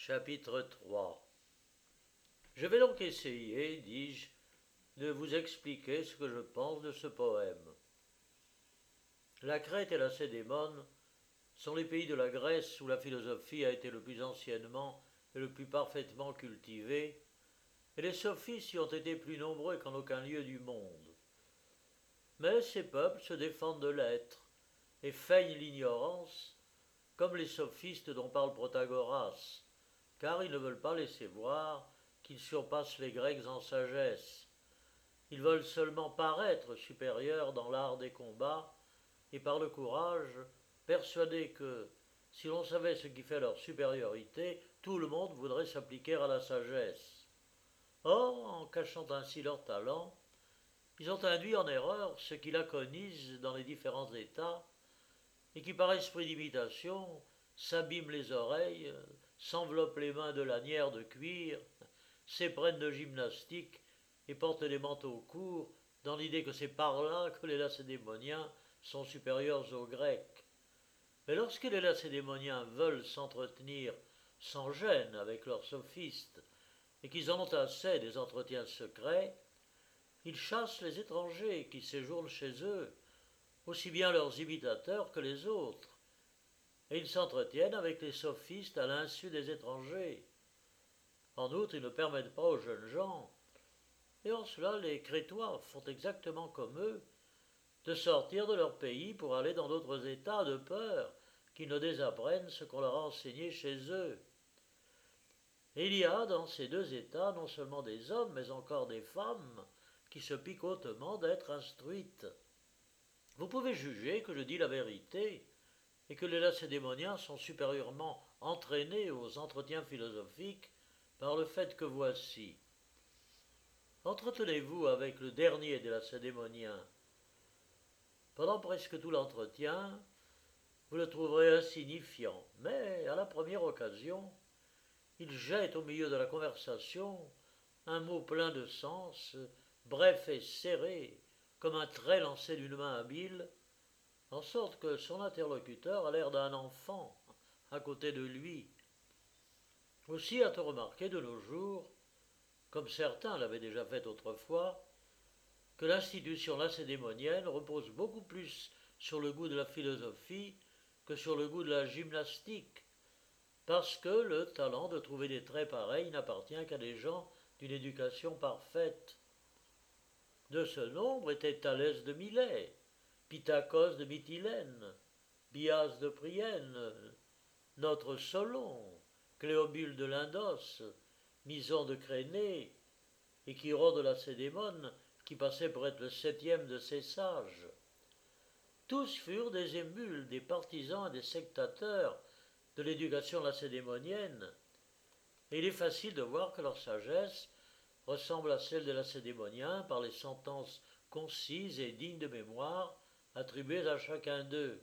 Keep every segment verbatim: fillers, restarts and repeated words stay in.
Chapitre trois. Je vais donc essayer, dis-je, de vous expliquer ce que je pense de ce poème. La Crète et la Cédémone sont les pays de la Grèce où la philosophie a été le plus anciennement et le plus parfaitement cultivée, et les sophistes y ont été plus nombreux qu'en aucun lieu du monde. Mais ces peuples se défendent de l'être et feignent l'ignorance, comme les sophistes dont parle Protagoras, car ils ne veulent pas laisser voir qu'ils surpassent les Grecs en sagesse. Ils veulent seulement paraître supérieurs dans l'art des combats, et par le courage, persuadés que, si l'on savait ce qui fait leur supériorité, tout le monde voudrait s'appliquer à la sagesse. Or, en cachant ainsi leur talent, ils ont induit en erreur ceux qui l'aconisent dans les différents états, et qui, par esprit d'imitation, s'abîment les oreilles, s'enveloppent les mains de lanières de cuir, s'éprennent de gymnastique et portent des manteaux courts dans l'idée que c'est par là que les Lacédémoniens sont supérieurs aux Grecs. Mais lorsque les Lacédémoniens veulent s'entretenir sans gêne avec leurs sophistes et qu'ils en ont assez des entretiens secrets, ils chassent les étrangers qui séjournent chez eux, aussi bien leurs imitateurs que les autres, et ils s'entretiennent avec les sophistes à l'insu des étrangers. En outre, ils ne permettent pas aux jeunes gens, et en cela les Crétois font exactement comme eux, de sortir de leur pays pour aller dans d'autres États de peur qu'ils ne désapprennent ce qu'on leur a enseigné chez eux. Et il y a dans ces deux États non seulement des hommes, mais encore des femmes qui se piquent hautement d'être instruites. Vous pouvez juger que je dis la vérité, et que les Lacédémoniens sont supérieurement entraînés aux entretiens philosophiques par le fait que voici. Entretenez-vous avec le dernier des Lacédémoniens. Pendant presque tout l'entretien, vous le trouverez insignifiant, mais à la première occasion, il jette au milieu de la conversation un mot plein de sens, bref et serré, comme un trait lancé d'une main habile, en sorte que son interlocuteur a l'air d'un enfant à côté de lui. Aussi a-t-on remarqué de nos jours, comme certains l'avaient déjà fait autrefois, que l'institution lacédémonienne repose beaucoup plus sur le goût de la philosophie que sur le goût de la gymnastique, parce que le talent de trouver des traits pareils n'appartient qu'à des gens d'une éducation parfaite. De ce nombre étaient Thalès de Milet, Pythagore de Mytilène, Bias de Prienne, notre Solon, Cléobule de Lindos, Mison de Créné, et Chiron de Lacédémone, qui passait pour être le septième de ces sages. Tous furent des émules, des partisans et des sectateurs de l'éducation lacédémonienne, et il est facile de voir que leur sagesse ressemble à celle des Lacédémoniens par les sentences concises et dignes de mémoire attribuées à chacun d'eux.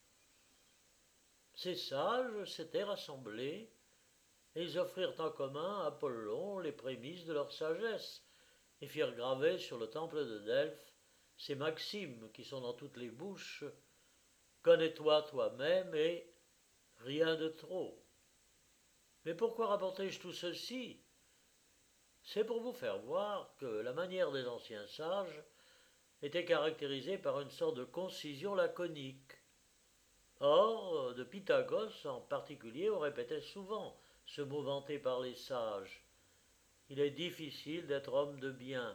Ces sages s'étaient rassemblés, et ils offrirent en commun à Apollon les prémices de leur sagesse, et firent graver sur le temple de Delphes ces maximes qui sont dans toutes les bouches: « Connais-toi toi-même et rien de trop ». Mais pourquoi rapportai-je tout ceci? C'est pour vous faire voir que la manière des anciens sages était caractérisée par une sorte de concision laconique. Or, de Pythagore en particulier, on répétait souvent ce mot vanté par les sages: il est difficile d'être homme de bien.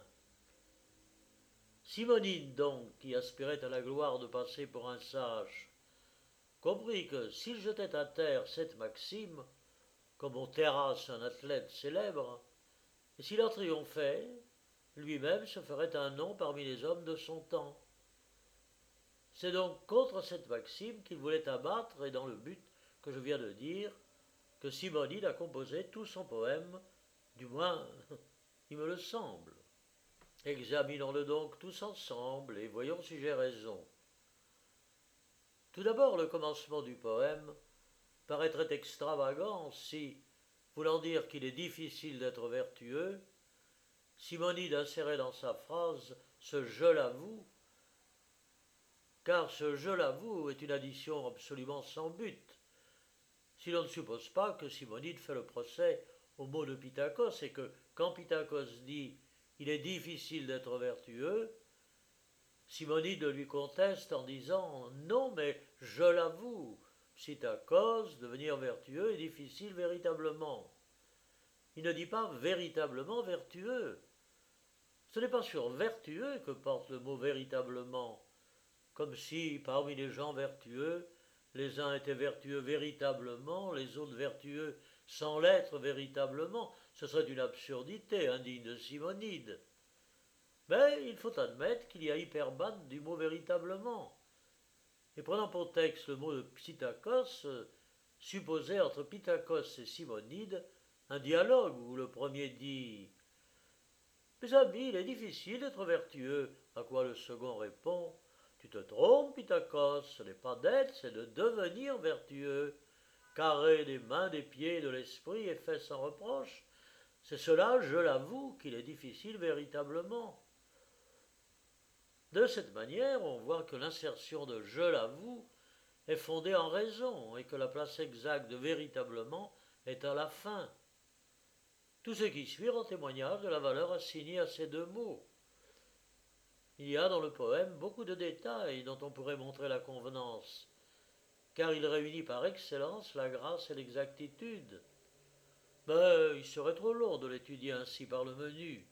Simonide donc, qui aspirait à la gloire de passer pour un sage, comprit que s'il jetait à terre cette maxime, comme on terrasse un athlète célèbre, et s'il en triomphait, lui-même se ferait un nom parmi les hommes de son temps. C'est donc contre cette maxime qu'il voulait abattre, et dans le but que je viens de dire, que Simonide a composé tout son poème, du moins il me le semble. Examinons-le donc tous ensemble et voyons si j'ai raison. Tout d'abord, le commencement du poème paraîtrait extravagant si, voulant dire qu'il est difficile d'être vertueux, Simonide insérait dans sa phrase ce « je l'avoue », car ce « je l'avoue » est une addition absolument sans but. si l'on ne suppose pas que Simonide fait le procès au mot de Pittakos et que quand Pittakos dit « il est difficile d'être vertueux », Simonide lui conteste en disant « non, mais je l'avoue, Pittakos, devenir vertueux est difficile véritablement ». Il ne dit pas véritablement vertueux. Ce n'est pas sur vertueux que porte le mot véritablement, comme si parmi les gens vertueux, les uns étaient vertueux véritablement, les autres vertueux sans l'être véritablement. Ce serait une absurdité indigne de Simonide. Mais il faut admettre qu'il y a hyperbate du mot véritablement. Et prenant pour texte le mot de Pittakos, supposé entre Pittakos et Simonide un dialogue où le premier dit « Mes amis, il est difficile d'être vertueux », à quoi le second répond « Tu te trompes, Pittakos, ce n'est pas d'être, c'est de devenir vertueux. Carré des mains, des pieds, de l'esprit et fait sans reproche, c'est cela, je l'avoue, qu'il est difficile véritablement. » De cette manière, on voit que l'insertion de « je l'avoue » est fondée en raison et que la place exacte de « véritablement » est à la fin. Tout ce qui suit rend témoignage de la valeur assignée à ces deux mots. Il y a dans le poème beaucoup de détails dont on pourrait montrer la convenance, car il réunit par excellence la grâce et l'exactitude. Mais il serait trop long de l'étudier ainsi par le menu.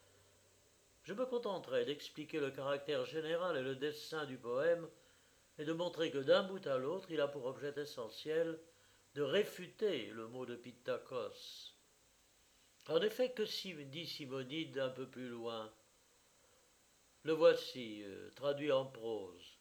Je me contenterai d'expliquer le caractère général et le dessein du poème et de montrer que d'un bout à l'autre, il a pour objet essentiel de réfuter le mot de Pittakos. En effet, que dit Simonide un peu plus loin? Le voici, euh, traduit en prose.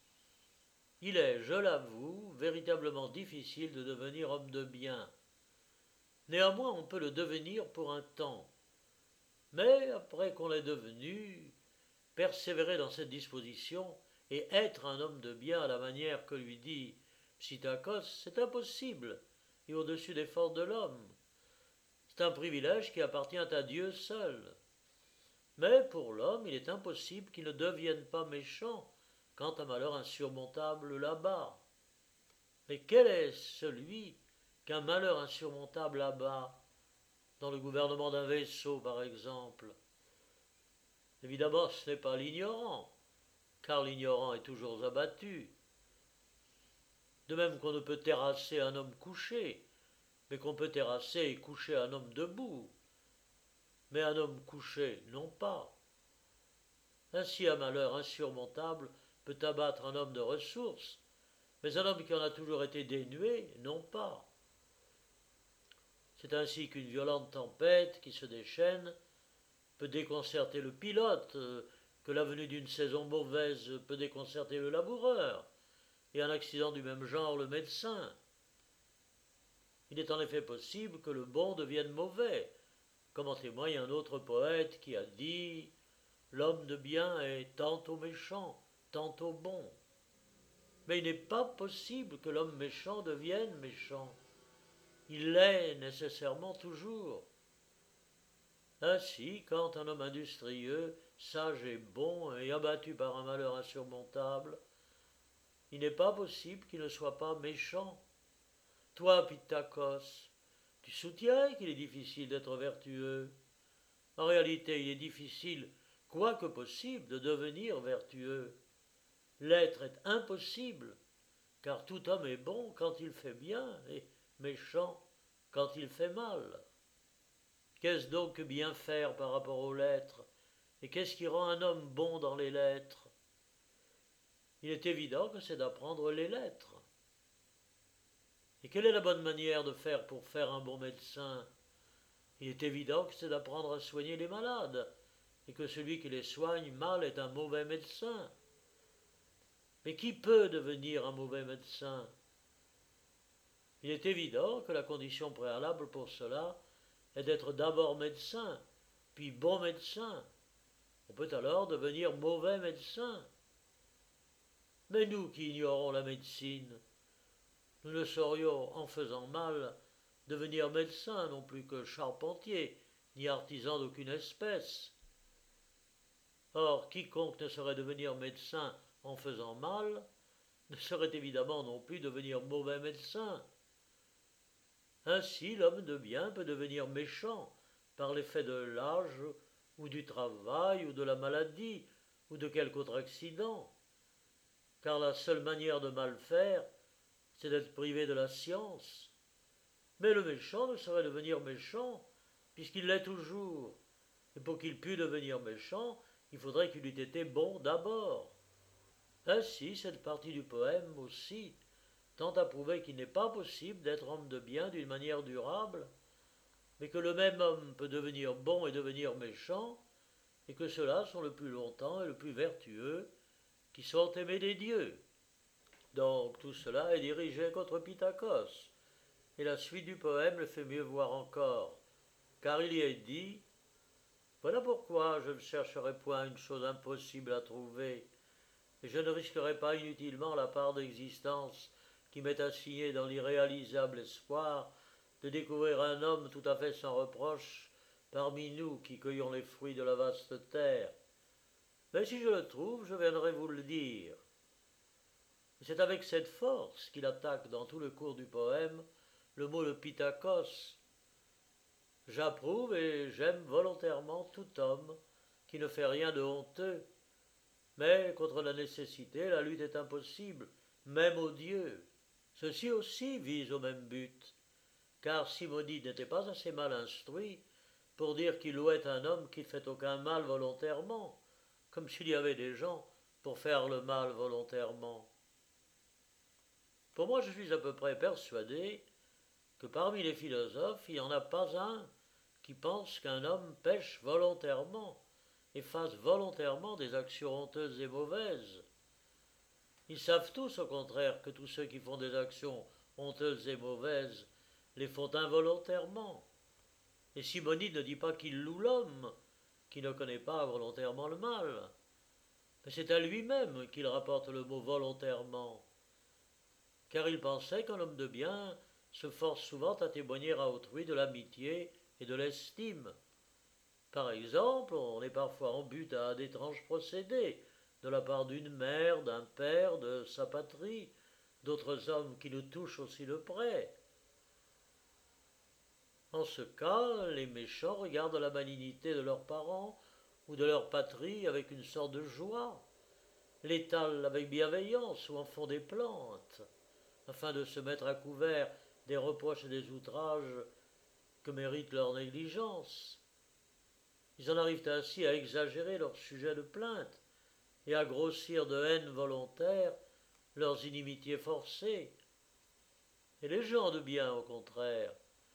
Il est, je l'avoue, véritablement difficile de devenir homme de bien. Néanmoins, on peut le devenir pour un temps. Mais après qu'on l'ait devenu, persévérer dans cette disposition et être un homme de bien à la manière que lui dit Pittakos, c'est impossible et au-dessus des forces de l'homme. C'est un privilège qui appartient à Dieu seul. Mais pour l'homme, il est impossible qu'il ne devienne pas méchant quand un malheur insurmontable l'abat. Mais quel est celui qu'un malheur insurmontable abat, dans le gouvernement d'un vaisseau par exemple? Évidemment, ce n'est pas l'ignorant, car l'ignorant est toujours abattu. De même qu'on ne peut terrasser un homme couché, mais qu'on peut terrasser et coucher un homme debout. Mais un homme couché, non pas. Ainsi un malheur insurmontable peut abattre un homme de ressources, mais un homme qui en a toujours été dénué, non pas. C'est ainsi qu'une violente tempête qui se déchaîne peut déconcerter le pilote, que la venue d'une saison mauvaise peut déconcerter le laboureur, et un accident du même genre le médecin. Il est en effet possible que le bon devienne mauvais, comme en témoigne un autre poète qui a dit « L'homme de bien est tantôt méchant, tantôt bon ». Mais il n'est pas possible que l'homme méchant devienne méchant. Il l'est nécessairement toujours. Ainsi, quand un homme industrieux, sage et bon, est abattu par un malheur insurmontable, il n'est pas possible qu'il ne soit pas méchant. Toi, Pittakos, tu soutiens qu'il est difficile d'être vertueux. En réalité, il est difficile, quoique possible, de devenir vertueux. L'être est impossible, car tout homme est bon quand il fait bien et méchant quand il fait mal. Qu'est-ce donc que bien faire par rapport aux lettres? Et qu'est-ce qui rend un homme bon dans les lettres? Il est évident que c'est d'apprendre les lettres. Et quelle est la bonne manière de faire pour faire un bon médecin? Il est évident que c'est d'apprendre à soigner les malades, et que celui qui les soigne mal est un mauvais médecin. Mais qui peut devenir un mauvais médecin? Il est évident que la condition préalable pour cela est d'être d'abord médecin, puis bon médecin. On peut alors devenir mauvais médecin. Mais nous qui ignorons la médecine, nous ne saurions, en faisant mal, devenir médecin non plus que charpentier, ni artisan d'aucune espèce. Or, quiconque ne saurait devenir médecin en faisant mal, ne saurait évidemment non plus devenir mauvais médecin. Ainsi, l'homme de bien peut devenir méchant par l'effet de l'âge, ou du travail, ou de la maladie, ou de quelque autre accident, car la seule manière de mal faire, c'est d'être privé de la science. Mais le méchant ne saurait devenir méchant, puisqu'il l'est toujours. Et pour qu'il pût devenir méchant, il faudrait qu'il eût été bon d'abord. Ainsi, cette partie du poème aussi tend à prouver qu'il n'est pas possible d'être homme de bien d'une manière durable, mais que le même homme peut devenir bon et devenir méchant, et que ceux-là sont le plus longtemps et le plus vertueux qui sont aimés des dieux. Donc tout cela est dirigé contre Pittakos, et la suite du poème le fait mieux voir encore, car il y est dit « Voilà pourquoi je ne chercherai point une chose impossible à trouver, et je ne risquerai pas inutilement la part d'existence qui m'est assignée dans l'irréalisable espoir de découvrir un homme tout à fait sans reproche parmi nous qui cueillons les fruits de la vaste terre. Mais si je le trouve, je viendrai vous le dire. » C'est avec cette force qu'il attaque dans tout le cours du poème le mot de Pittakos. J'approuve et j'aime volontairement tout homme qui ne fait rien de honteux, mais contre la nécessité, la lutte est impossible, même aux dieux. Ceci aussi vise au même but, car Simonide n'était pas assez mal instruit pour dire qu'il louait un homme qui ne fait aucun mal volontairement, comme s'il y avait des gens pour faire le mal volontairement. Pour moi, je suis à peu près persuadé que parmi les philosophes, il n'y en a pas un qui pense qu'un homme pêche volontairement et fasse volontairement des actions honteuses et mauvaises. Ils savent tous, au contraire, que tous ceux qui font des actions honteuses et mauvaises les font involontairement. Et Simonide ne dit pas qu'il loue l'homme, qui ne connaît pas volontairement le mal, mais c'est à lui-même qu'il rapporte le mot volontairement, car il pensait qu'un homme de bien se force souvent à témoigner à autrui de l'amitié et de l'estime. Par exemple, on est parfois en but à d'étranges procédés de la part d'une mère, d'un père, de sa patrie, d'autres hommes qui nous touchent aussi de près. En ce cas, les méchants regardent la malignité de leurs parents ou de leur patrie avec une sorte de joie, l'étalent avec bienveillance ou en font des plantes, afin de se mettre à couvert des reproches et des outrages que mérite leur négligence. Ils en arrivent ainsi à exagérer leur sujet de plainte et à grossir de haine volontaire leurs inimitiés forcées. Et les gens de bien, au contraire,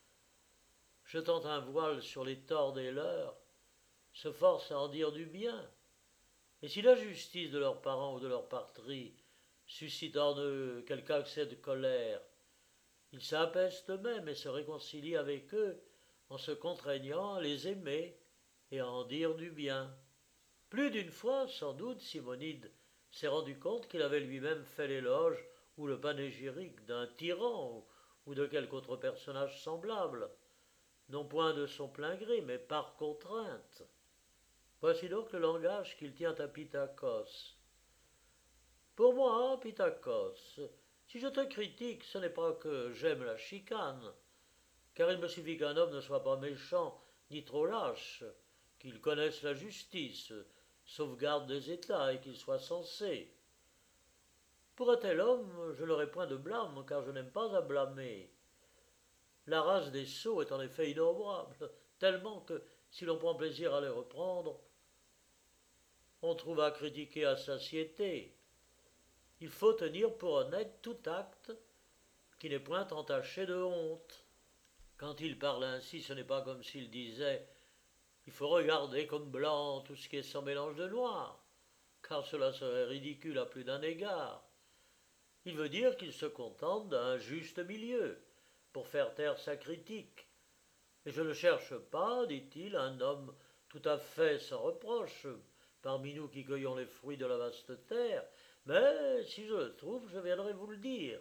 jetant un voile sur les torts des leurs, se forcent à en dire du bien. Et si la justice de leurs parents ou de leur patrie suscite en eux quelque accès de colère, ils s'apaisent eux-mêmes et se réconcilient avec eux en se contraignant à les aimer et à en dire du bien. Plus d'une fois, sans doute, Simonide s'est rendu compte qu'il avait lui-même fait l'éloge ou le panégyrique d'un tyran ou de quelque autre personnage semblable, non point de son plein gré, mais par contrainte. Voici donc le langage qu'il tient à Pittakos. Pour moi, Pittakos, si je te critique, ce n'est pas que j'aime la chicane, car il me suffit qu'un homme ne soit pas méchant ni trop lâche, qu'il connaisse la justice, sauvegarde des États et qu'il soit sensé. Pour un tel homme, je n'aurai point de blâme, car je n'aime pas à blâmer. La race des sots est en effet innombrable, tellement que, si l'on prend plaisir à les reprendre, on trouve à critiquer à satiété. Il faut tenir pour honnête tout acte qui n'est point entaché de honte. Quand il parle ainsi, ce n'est pas comme s'il disait « il faut regarder comme blanc tout ce qui est sans mélange de noir », car cela serait ridicule à plus d'un égard. Il veut dire qu'il se contente d'un juste milieu pour faire taire sa critique. Et je ne cherche pas, dit-il, un homme tout à fait sans reproche parmi nous qui cueillons les fruits de la vaste terre, mais si je le trouve, je viendrai vous le dire.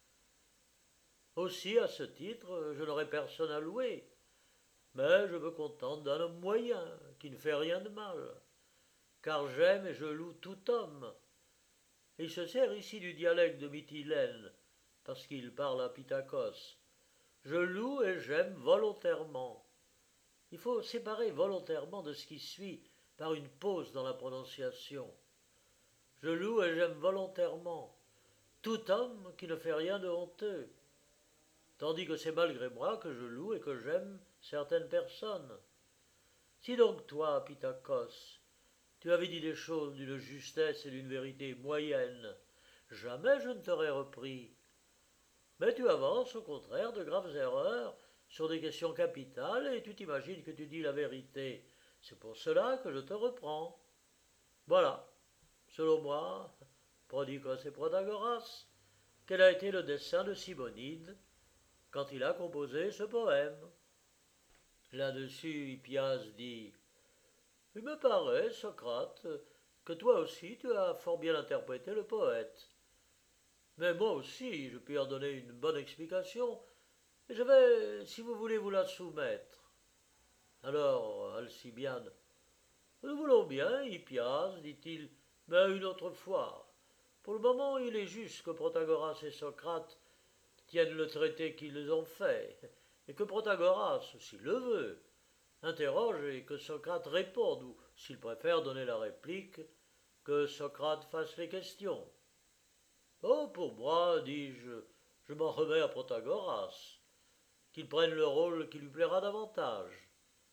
Aussi, à ce titre, je n'aurai personne à louer, mais je me contente d'un homme moyen, qui ne fait rien de mal, car j'aime et je loue tout homme. Et il se sert ici du dialecte de Mytilène, parce qu'il parle à Pittakos. Je loue et j'aime volontairement. Il faut séparer volontairement de ce qui suit par une pause dans la prononciation. Je loue et j'aime volontairement tout homme qui ne fait rien de honteux, tandis que c'est malgré moi que je loue et que j'aime certaines personnes. Si donc toi, Pitacos, tu avais dit des choses d'une justesse et d'une vérité moyenne, jamais je ne t'aurais repris. Mais tu avances au contraire de graves erreurs sur des questions capitales et tu t'imagines que tu dis la vérité. C'est pour cela que je te reprends. Voilà, selon moi, Prodicos et Protagoras, quel a été le dessein de Simonide quand il a composé ce poème. Là-dessus, Hippias dit « Il me paraît, Socrate, que toi aussi tu as fort bien interprété le poète. Mais moi aussi, je puis en donner une bonne explication, et je vais, si vous voulez, vous la soumettre. » Alors, Alcibiade, « Nous voulons bien, Hippias, dit-il, mais une autre fois. Pour le moment, il est juste que Protagoras et Socrate tiennent le traité qu'ils ont fait, et que Protagoras, s'il le veut, interroge et que Socrate réponde, ou, s'il préfère donner la réplique, que Socrate fasse les questions. Oh, pour moi, dis-je, je m'en remets à Protagoras, qu'il prenne le rôle qui lui plaira davantage.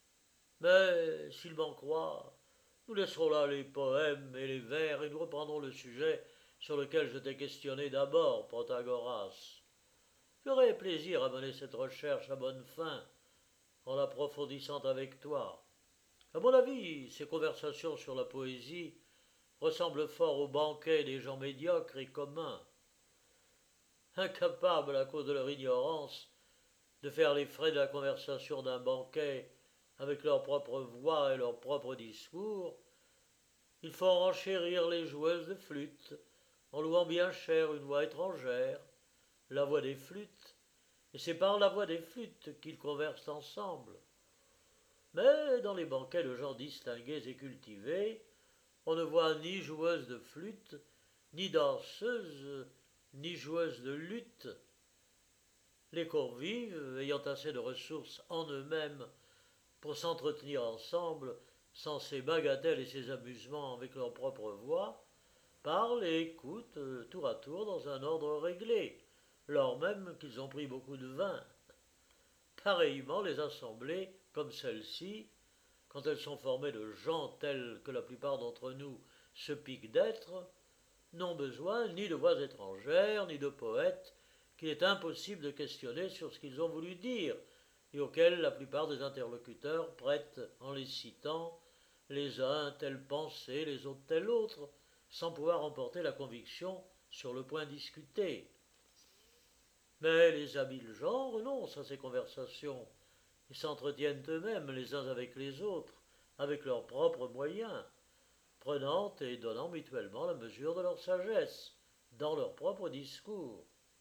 Mais, s'il m'en croit, nous laisserons là les poèmes et les vers et nous reprendrons le sujet sur lequel je t'ai questionné d'abord, Protagoras. J'aurai plaisir à mener cette recherche à bonne fin, en l'approfondissant avec toi. À mon avis, ces conversations sur la poésie ressemblent fort au banquet des gens médiocres et communs, incapables, à cause de leur ignorance, de faire les frais de la conversation d'un banquet avec leur propre voix et leur propre discours. Ils font renchérir les joueuses de flûte, en louant bien cher une voix étrangère, la voix des flûtes, et c'est par la voix des flûtes qu'ils conversent ensemble. Mais dans les banquets de gens distingués et cultivés, on ne voit ni joueuses de flûte, ni danseuses, ni joueuses de luth. Les convives, ayant assez de ressources en eux-mêmes pour s'entretenir ensemble, sans ces bagatelles et ces amusements avec leur propre voix, parlent et écoutent tour à tour dans un ordre réglé, lors même qu'ils ont pris beaucoup de vin. Pareillement, les assemblées, comme celle-ci, quand elles sont formées de gens tels que la plupart d'entre nous se piquent d'être, n'ont besoin ni de voix étrangères, ni de poètes, qu'il est impossible de questionner sur ce qu'ils ont voulu dire, et auxquels la plupart des interlocuteurs prêtent, en les citant, les uns telle pensée, les autres telle autre, sans pouvoir emporter la conviction sur le point discuté. Mais les habiles gens renoncent à ces conversations et s'entretiennent eux-mêmes les uns avec les autres, avec leurs propres moyens, prenant et donnant mutuellement la mesure de leur sagesse, dans leur propre discours.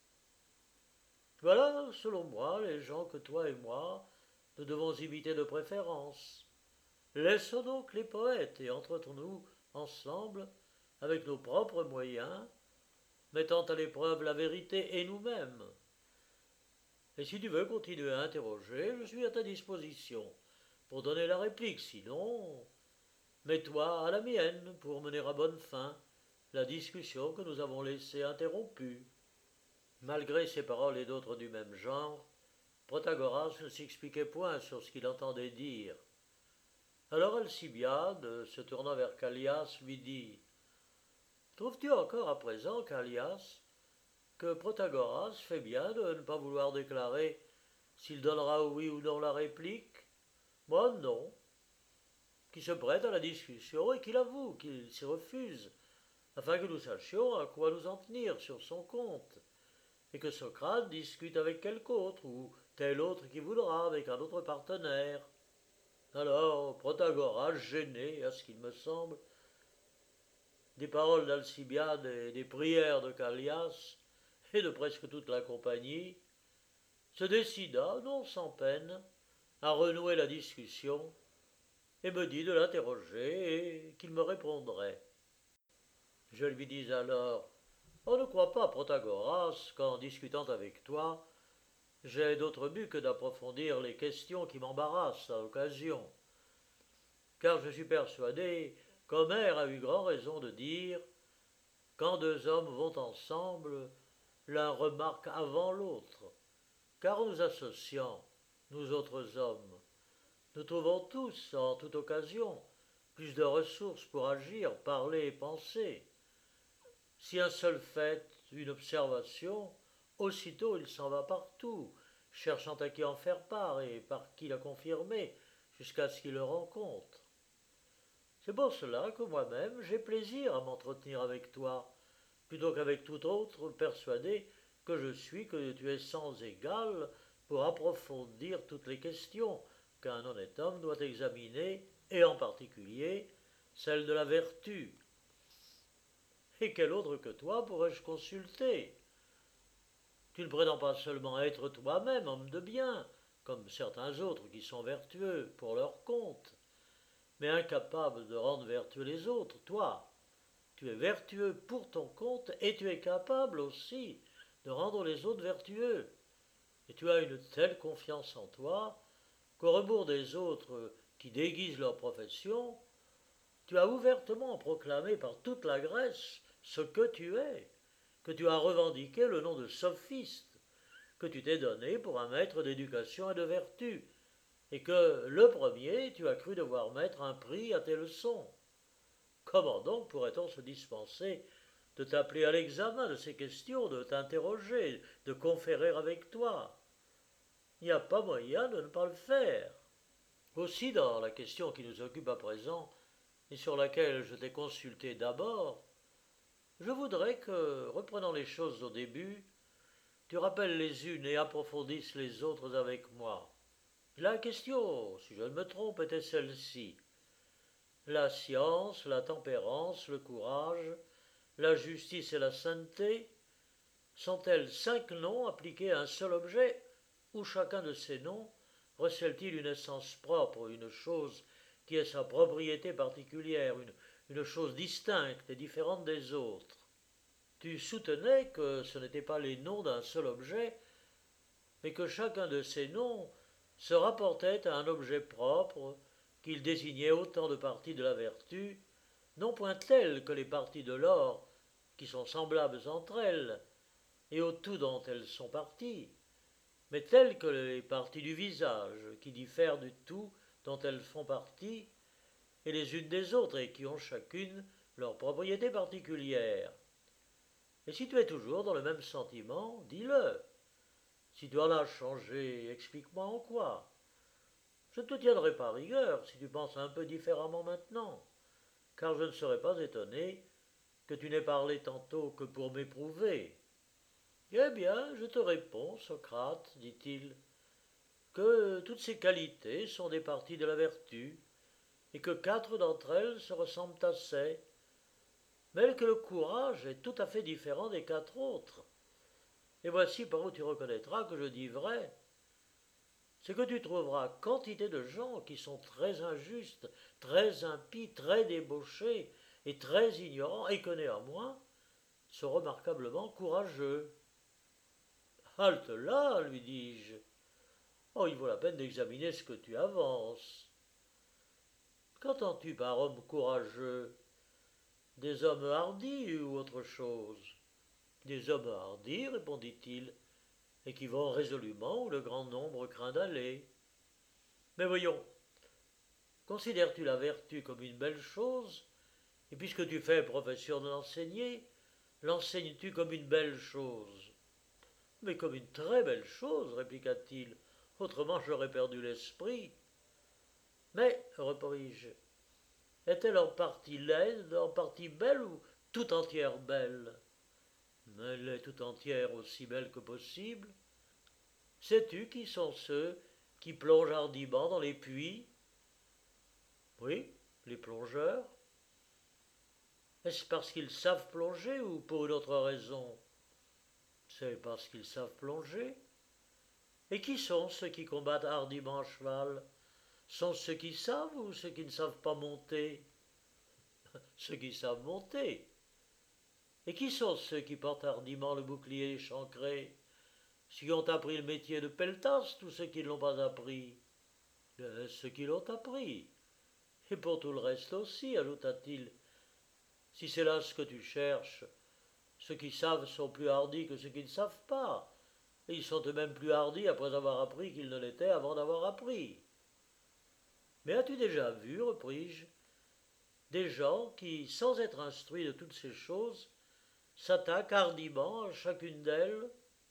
Voilà, selon moi, les gens que toi et moi, nous devons imiter de préférence. Laissons donc les poètes et entretenons-nous ensemble, avec nos propres moyens, mettant à l'épreuve la vérité et nous-mêmes. Et si tu veux continuer à interroger, je suis à ta disposition pour donner la réplique, sinon, mets-toi à la mienne pour mener à bonne fin la discussion que nous avons laissée interrompue. Malgré ces paroles et d'autres du même genre, Protagoras ne s'expliquait point sur ce qu'il entendait dire. Alors Alcibiade, se tournant vers Callias, lui dit « Trouves-tu encore à présent, Callias, que Protagoras fait bien de ne pas vouloir déclarer s'il donnera oui ou non la réplique? Moi, non. Qui se prête à la discussion et qu'il avoue qu'il s'y refuse, afin que nous sachions à quoi nous en tenir sur son compte, et que Socrate discute avec quelque autre, ou tel autre qui voudra avec un autre partenaire. » Alors, Protagoras, gêné, à ce qu'il me semble, des paroles d'Alcibiade et des prières de Callias, et de presque toute la compagnie, se décida, non sans peine, à renouer la discussion, et me dit de l'interroger et qu'il me répondrait. Je lui dis alors « On ne croit pas, Protagoras, qu'en discutant avec toi, j'ai d'autre but que d'approfondir les questions qui m'embarrassent à l'occasion. Car je suis persuadé qu'Homère a eu grand raison de dire « Quand deux hommes vont ensemble, l'un remarque avant l'autre. » Car en nous associant, nous autres hommes, nous trouvons tous, en toute occasion, plus de ressources pour agir, parler et penser. Si un seul fait, une observation, aussitôt il s'en va partout, cherchant à qui en faire part et par qui la confirmer, jusqu'à ce qu'il le rencontre. C'est pour cela que moi-même j'ai plaisir à m'entretenir avec toi, plutôt qu'avec tout autre persuadé que je suis que tu es sans égal pour approfondir toutes les questions qu'un honnête homme doit examiner, et en particulier celle de la vertu. Et quel autre que toi pourrais-je consulter? Tu ne prétends pas seulement être toi-même homme de bien, comme certains autres qui sont vertueux pour leur compte, mais incapable de rendre vertueux les autres. Toi, tu es vertueux pour ton compte et tu es capable aussi de rendre les autres vertueux. Et tu as une telle confiance en toi qu'au rebours des autres qui déguisent leur profession, tu as ouvertement proclamé par toute la Grèce ce que tu es, que tu as revendiqué le nom de sophiste, que tu t'es donné pour un maître d'éducation et de vertu, et que, le premier, tu as cru devoir mettre un prix à tes leçons. Comment donc pourrait-on se dispenser de t'appeler à l'examen de ces questions, de t'interroger, de conférer avec toi? Il n'y a pas moyen de ne pas le faire. Aussi, dans la question qui nous occupe à présent, et sur laquelle je t'ai consulté d'abord, je voudrais que, reprenant les choses au début, tu rappelles les unes et approfondisses les autres avec moi. La question, si je ne me trompe, était celle-ci. La science, la tempérance, le courage, la justice et la sainteté sont-elles cinq noms appliqués à un seul objet, ou chacun de ces noms recèle-t-il une essence propre, une chose qui est sa propriété particulière, une, une chose distincte et différente des autres? Tu soutenais que ce n'étaient pas les noms d'un seul objet, mais que chacun de ces noms se rapportait à un objet propre, qu'il désignait autant de parties de la vertu, non point telles que les parties de l'or, qui sont semblables entre elles, et au tout dont elles sont parties, mais telles que les parties du visage, qui diffèrent du tout dont elles font partie, et les unes des autres, et qui ont chacune leur propriété particulière. Et si tu es toujours dans le même sentiment, dis-le. Si tu en as changé, explique-moi en quoi. Je ne te tiendrai pas rigueur si tu penses un peu différemment maintenant, car je ne serais pas étonné que tu n'aies parlé tantôt que pour m'éprouver. Eh bien, je te réponds, Socrate, dit-il, que toutes ces qualités sont des parties de la vertu, et que quatre d'entre elles se ressemblent assez, mais que le courage est tout à fait différent des quatre autres. Et voici par où tu reconnaîtras que je dis vrai. C'est que tu trouveras quantité de gens qui sont très injustes, très impies, très débauchés et très ignorants, et que néanmoins sont remarquablement courageux. Halte là, lui dis-je. Oh, il vaut la peine d'examiner ce que tu avances. Qu'entends-tu par homme courageux? Des hommes hardis ou autre chose? Des hommes hardis, répondit-il, et qui vont résolument où le grand nombre craint d'aller. Mais voyons, considères-tu la vertu comme une belle chose? Et puisque tu fais profession de l'enseigner, l'enseignes-tu comme une belle chose? Mais comme une très belle chose, répliqua-t-il, autrement j'aurais perdu l'esprit. Mais, repris-je, est-elle en partie laide, en partie belle ou tout entière belle? Elle est tout entière aussi belle que possible. Sais-tu qui sont ceux qui plongent hardiment dans les puits? Oui, les plongeurs. Est-ce parce qu'ils savent plonger ou pour une autre raison? C'est parce qu'ils savent plonger. Et qui sont ceux qui combattent hardiment à cheval? Sont ceux qui savent ou ceux qui ne savent pas monter? Ceux qui savent monter. Et qui sont ceux qui portent hardiment le bouclier échancré? qui ont appris le métier de pelletas, tous ceux qui ne l'ont pas appris. Euh, ceux qui l'ont appris. Et pour tout le reste aussi, ajouta-t-il, si c'est là ce que tu cherches, ceux qui savent sont plus hardis que ceux qui ne savent pas, et ils sont eux-mêmes plus hardis après avoir appris qu'ils ne l'étaient avant d'avoir appris. Mais as-tu déjà vu, repris-je, des gens qui, sans être instruits de toutes ces choses, s'attaquent hardiment à chacune d'elles?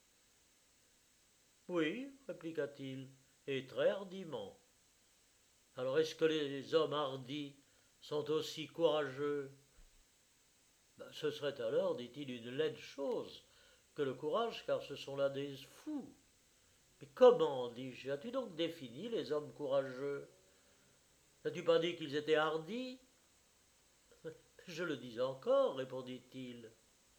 Oui, répliqua-t-il, et très hardiment. Alors est-ce que les hommes hardis sont aussi courageux? Ben, ce serait alors, dit-il, une laide chose que le courage, car ce sont là des fous. Mais comment, dis-je, as-tu donc défini les hommes courageux? N'as-tu pas dit qu'ils étaient hardis? Je le dis encore, répondit-il.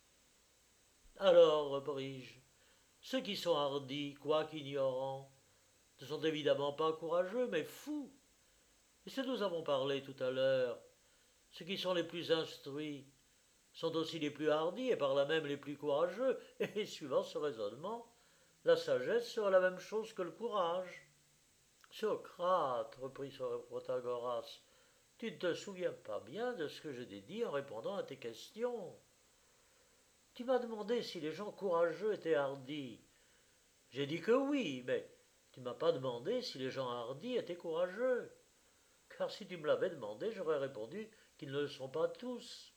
Alors, repris-je, ceux qui sont hardis, quoique ignorants, ne sont évidemment pas courageux, mais fous. Et ce nous avons parlé tout à l'heure, ceux qui sont les plus instruits sont aussi les plus hardis et par là même les plus courageux, et suivant ce raisonnement, la sagesse sera la même chose que le courage. Socrate, reprit Protagoras, tu ne te souviens pas bien de ce que je t'ai dit en répondant à tes questions. Tu m'as demandé si les gens courageux étaient hardis. J'ai dit que oui, mais tu ne m'as pas demandé si les gens hardis étaient courageux. Car si tu me l'avais demandé, j'aurais répondu qu'ils ne le sont pas tous.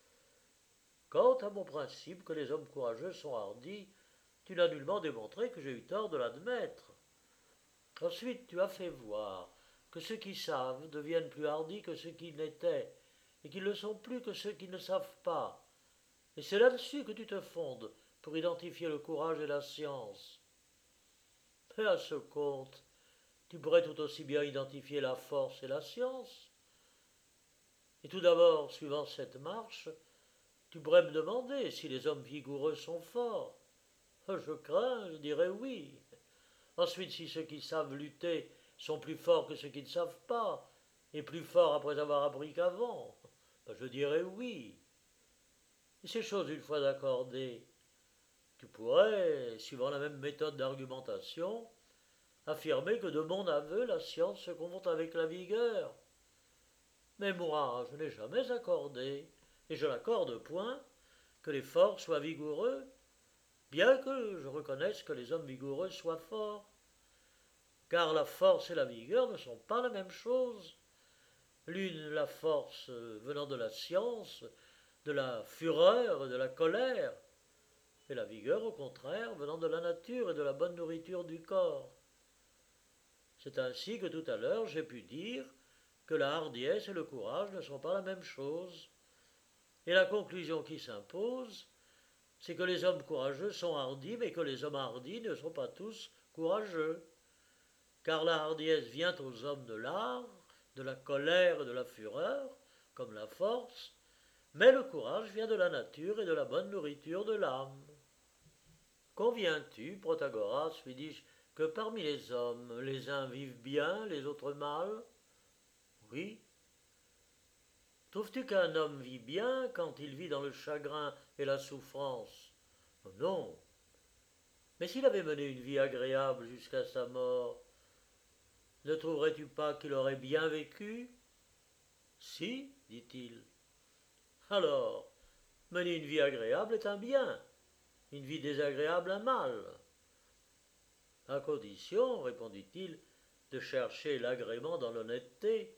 Quant à mon principe que les hommes courageux sont hardis, tu n'as nullement démontré que j'ai eu tort de l'admettre. Ensuite, tu as fait voir que ceux qui savent deviennent plus hardis que ceux qui n'étaient, et qu'ils ne sont plus que ceux qui ne savent pas. Et c'est là-dessus que tu te fondes pour identifier le courage et la science. Et à ce compte, tu pourrais tout aussi bien identifier la force et la science. Et tout d'abord, suivant cette marche, tu pourrais me demander si les hommes vigoureux sont forts. Je crains, je dirais oui. Ensuite, si ceux qui savent lutter sont plus forts que ceux qui ne savent pas, et plus forts après avoir appris qu'avant, je dirais oui. Et ces choses une fois accordées, tu pourrais, suivant la même méthode d'argumentation, affirmer que de mon aveu la science se confond avec la vigueur. Mais moi, je n'ai jamais accordé, et je n'accorde point, que les forts soient vigoureux, bien que je reconnaisse que les hommes vigoureux soient forts. Car la force et la vigueur ne sont pas la même chose. L'une, la force venant de la science, de la fureur et de la colère, et la vigueur, au contraire, venant de la nature et de la bonne nourriture du corps. C'est ainsi que tout à l'heure j'ai pu dire que la hardiesse et le courage ne sont pas la même chose. Et la conclusion qui s'impose, c'est que les hommes courageux sont hardis, mais que les hommes hardis ne sont pas tous courageux. Car la hardiesse vient aux hommes de l'art, de la colère et de la fureur, comme la force, mais le courage vient de la nature et de la bonne nourriture de l'âme. Conviens-tu, Protagoras, lui dis-je, que parmi les hommes, les uns vivent bien, les autres mal? Oui. Trouves-tu qu'un homme vit bien quand il vit dans le chagrin et la souffrance? Non. Mais s'il avait mené une vie agréable jusqu'à sa mort, ne trouverais-tu pas qu'il aurait bien vécu? Si, dit-il. Alors, mener une vie agréable est un bien, une vie désagréable un mal. À condition, répondit-il, de chercher l'agrément dans l'honnêteté.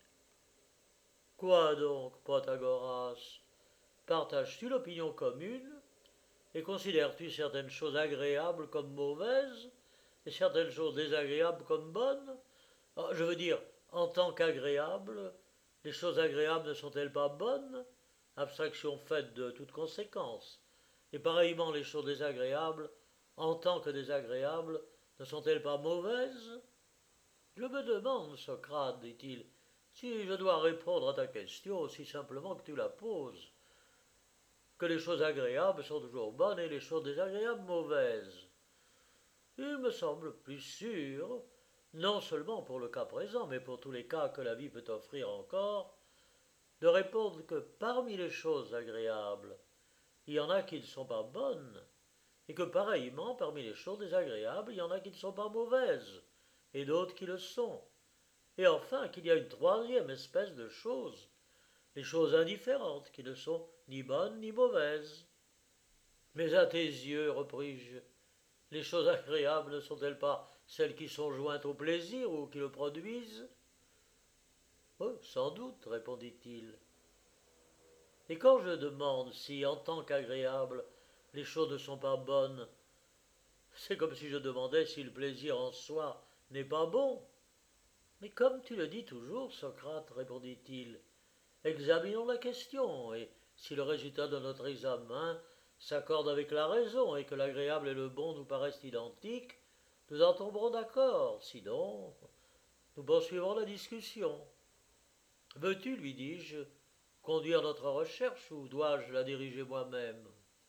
Quoi donc, Protagoras? Partages-tu l'opinion commune et considères-tu certaines choses agréables comme mauvaises et certaines choses désagréables comme bonnes? Oh, je veux dire, en tant qu'agréables, les choses agréables ne sont-elles pas bonnes? Abstraction faite de toute conséquence. Et pareillement, les choses désagréables, en tant que désagréables, ne sont-elles pas mauvaises? Je me demande, Socrate, dit-il, si je dois répondre à ta question aussi simplement que tu la poses, que les choses agréables sont toujours bonnes et les choses désagréables mauvaises. Il me semble plus sûr, non seulement pour le cas présent, mais pour tous les cas que la vie peut offrir encore, de répondre que parmi les choses agréables, il y en a qui ne sont pas bonnes, et que pareillement, parmi les choses désagréables, il y en a qui ne sont pas mauvaises, et d'autres qui le sont. Et enfin, qu'il y a une troisième espèce de choses, les choses indifférentes, qui ne sont ni bonnes ni mauvaises. Mais à tes yeux, repris-je, les choses agréables ne sont-elles pas celles qui sont jointes au plaisir ou qui le produisent? Oh, sans doute, répondit-il. Et quand je demande si, en tant qu'agréables, les choses ne sont pas bonnes, c'est comme si je demandais si le plaisir en soi n'est pas bon. Mais comme tu le dis toujours, Socrate, répondit-il, examinons la question, et si le résultat de notre examen s'accorde avec la raison et que l'agréable et le bon nous paraissent identiques, nous en tomberons d'accord, sinon nous poursuivrons la discussion. Veux-tu, lui dis-je, conduire notre recherche ou dois-je la diriger moi-même?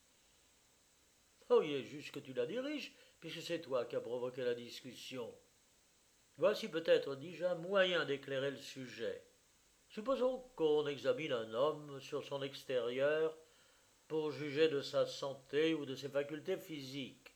Oh, il est juste que tu la diriges, puisque c'est toi qui as provoqué la discussion. Voici peut-être, dis-je, un moyen d'éclairer le sujet. Supposons qu'on examine un homme sur son extérieur pour juger de sa santé ou de ses facultés physiques.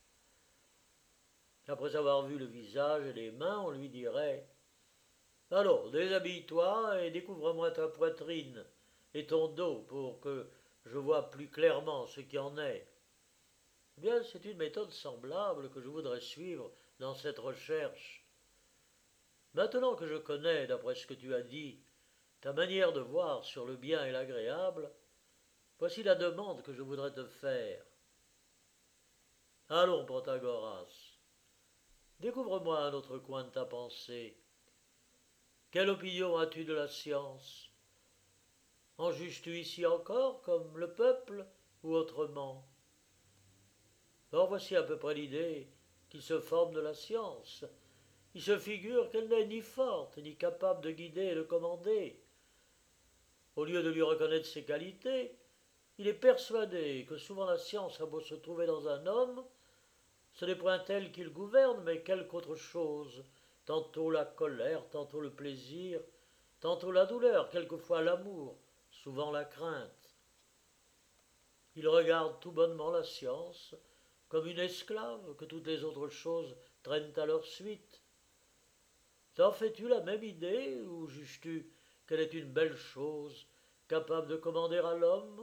Après avoir vu le visage et les mains, on lui dirait « Alors, déshabille-toi et découvre-moi ta poitrine et ton dos pour que je vois plus clairement ce qui en est. » Eh bien, c'est une méthode semblable que je voudrais suivre dans cette recherche. Maintenant que je connais, d'après ce que tu as dit, ta manière de voir sur le bien et l'agréable, voici la demande que je voudrais te faire. Allons, Protagoras, découvre-moi un autre coin de ta pensée. Quelle opinion as-tu de la science? En juges-tu ici encore comme le peuple ou autrement? Or voici à peu près l'idée qui se forme de la science. Il se figure qu'elle n'est ni forte ni capable de guider et de commander. Au lieu de lui reconnaître ses qualités, il est persuadé que souvent la science a beau se trouver dans un homme, ce n'est point elle qui le gouverne, mais quelque autre chose, tantôt la colère, tantôt le plaisir, tantôt la douleur, quelquefois l'amour, souvent la crainte. Il regarde tout bonnement la science comme une esclave que toutes les autres choses traînent à leur suite. T'en fais-tu la même idée, ou juges-tu qu'elle est une belle chose, capable de commander à l'homme?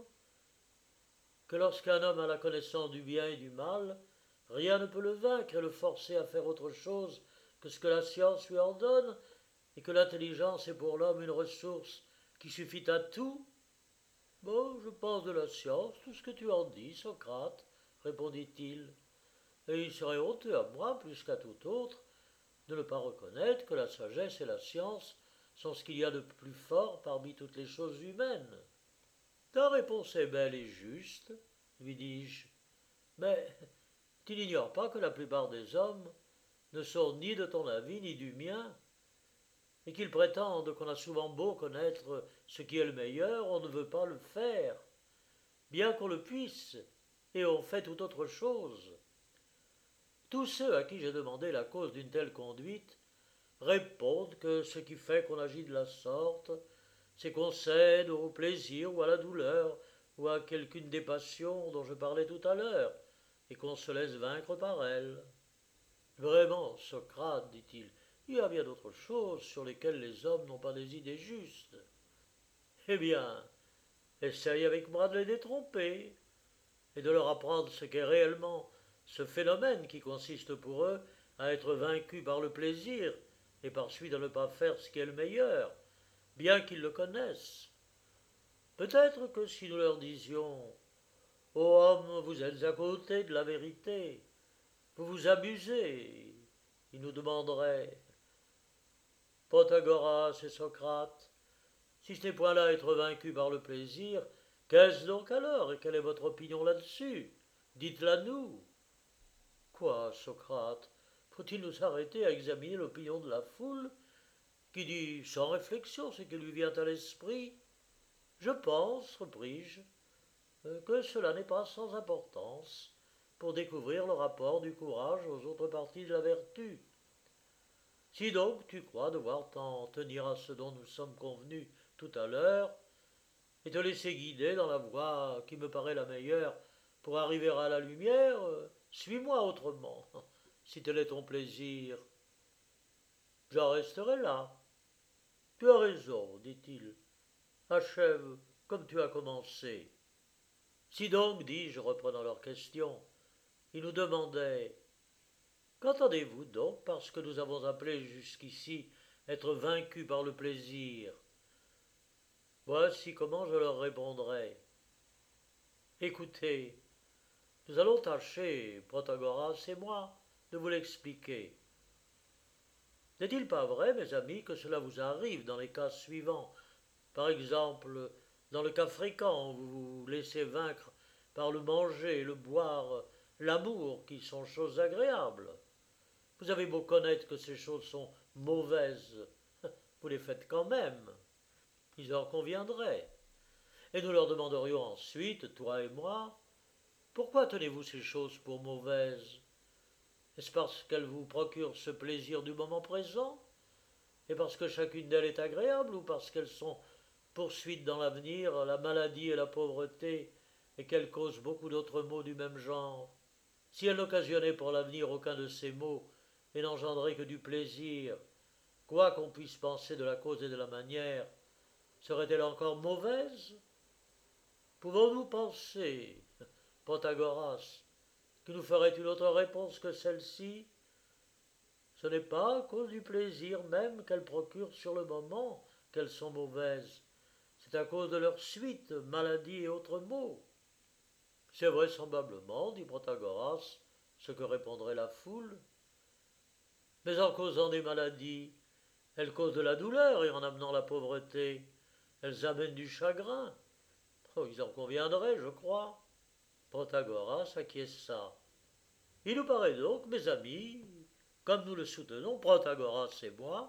Que lorsqu'un homme a la connaissance du bien et du mal, rien ne peut le vaincre et le forcer à faire autre chose que ce que la science lui ordonne, et que l'intelligence est pour l'homme une ressource qui suffit à tout? Bon, je pense de la science tout ce que tu en dis, Socrate, répondit-il, et il serait honteux à moi, plus qu'à tout autre, de ne pas reconnaître que la sagesse et la science sont ce qu'il y a de plus fort parmi toutes les choses humaines. Ta réponse est belle et juste, lui dis-je, mais tu n'ignores pas que la plupart des hommes ne sont ni de ton avis ni du mien, et qu'ils prétendent qu'on a souvent beau connaître ce qui est le meilleur, on ne veut pas le faire, bien qu'on le puisse, et on fait tout autre chose. Tous ceux à qui j'ai demandé la cause d'une telle conduite répondent que ce qui fait qu'on agit de la sorte, c'est qu'on cède au plaisir ou à la douleur ou à quelqu'une des passions dont je parlais tout à l'heure, et qu'on se laisse vaincre par elles. Vraiment, Socrate, dit-il, il y a bien d'autres choses sur lesquelles les hommes n'ont pas des idées justes. Eh bien, essaye avec moi de les détromper, et de leur apprendre ce qu'est réellement ce phénomène qui consiste pour eux à être vaincus par le plaisir et par suite à ne pas faire ce qui est le meilleur, bien qu'ils le connaissent. Peut-être que si nous leur disions « Ô homme, vous êtes à côté de la vérité, vous vous amusez », ils nous demanderaient « Protagoras et Socrate, si ce n'est point là être vaincu par le plaisir, qu'est-ce donc alors et quelle est votre opinion là-dessus? Dites-la nous. » Quoi, Socrate, faut-il nous arrêter à examiner l'opinion de la foule, qui dit sans réflexion ce qui lui vient à l'esprit? Je pense, repris-je, que cela n'est pas sans importance pour découvrir le rapport du courage aux autres parties de la vertu. Si donc tu crois devoir t'en tenir à ce dont nous sommes convenus tout à l'heure, et te laisser guider dans la voie qui me paraît la meilleure pour arriver à la lumière, suis-moi autrement, si tel est ton plaisir. J'en resterai là. Tu as raison, dit-il. Achève comme tu as commencé. Si donc, dis-je, reprenant leur question, ils nous demandaient qu'entendez-vous donc par ce que nous avons appelé jusqu'ici être vaincus par le plaisir? Voici comment je leur répondrai. Écoutez, nous allons tâcher, Protagoras et moi, de vous l'expliquer. N'est-il pas vrai, mes amis, que cela vous arrive dans les cas suivants? Par exemple, dans le cas fréquent où vous vous laissez vaincre par le manger, le boire, l'amour, qui sont choses agréables. Vous avez beau connaître que ces choses sont mauvaises, vous les faites quand même. Ils en conviendraient. Et nous leur demanderions ensuite, toi et moi, pourquoi tenez-vous ces choses pour mauvaises? Est-ce parce qu'elles vous procurent ce plaisir du moment présent? Et parce que chacune d'elles est agréable, ou parce qu'elles sont poursuites dans l'avenir la maladie et la pauvreté, et qu'elles causent beaucoup d'autres maux du même genre? Si elles n'occasionnaient pour l'avenir aucun de ces maux, et n'engendraient que du plaisir, quoi qu'on puisse penser de la cause et de la manière, serait-elle encore mauvaise? Pouvons-nous penser, Protagoras, qui nous ferait une autre réponse que celle-ci? Ce n'est pas à cause du plaisir même qu'elles procurent sur le moment qu'elles sont mauvaises, c'est à cause de leur suite, maladie et autres maux. C'est vraisemblablement, dit Protagoras, ce que répondrait la foule. Mais en causant des maladies, elles causent de la douleur, et en amenant la pauvreté, elles amènent du chagrin. Oh, ils en conviendraient, je crois. Protagoras acquiesça. Il nous paraît donc, mes amis, comme nous le soutenons, Protagoras et moi,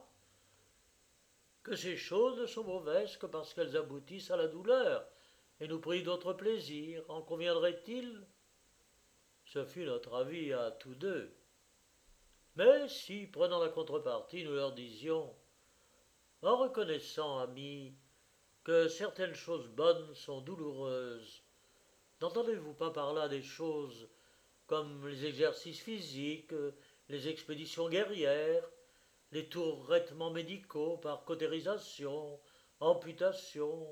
que ces choses ne sont mauvaises que parce qu'elles aboutissent à la douleur et nous privent d'autres plaisirs. En conviendrait-il? Ce fut notre avis à tous deux. Mais si, prenant la contrepartie, nous leur disions, en reconnaissant, amis, que certaines choses bonnes sont douloureuses, n'entendez-vous pas par là des choses comme les exercices physiques, les expéditions guerrières, les tourrettements médicaux par cautérisation, amputation,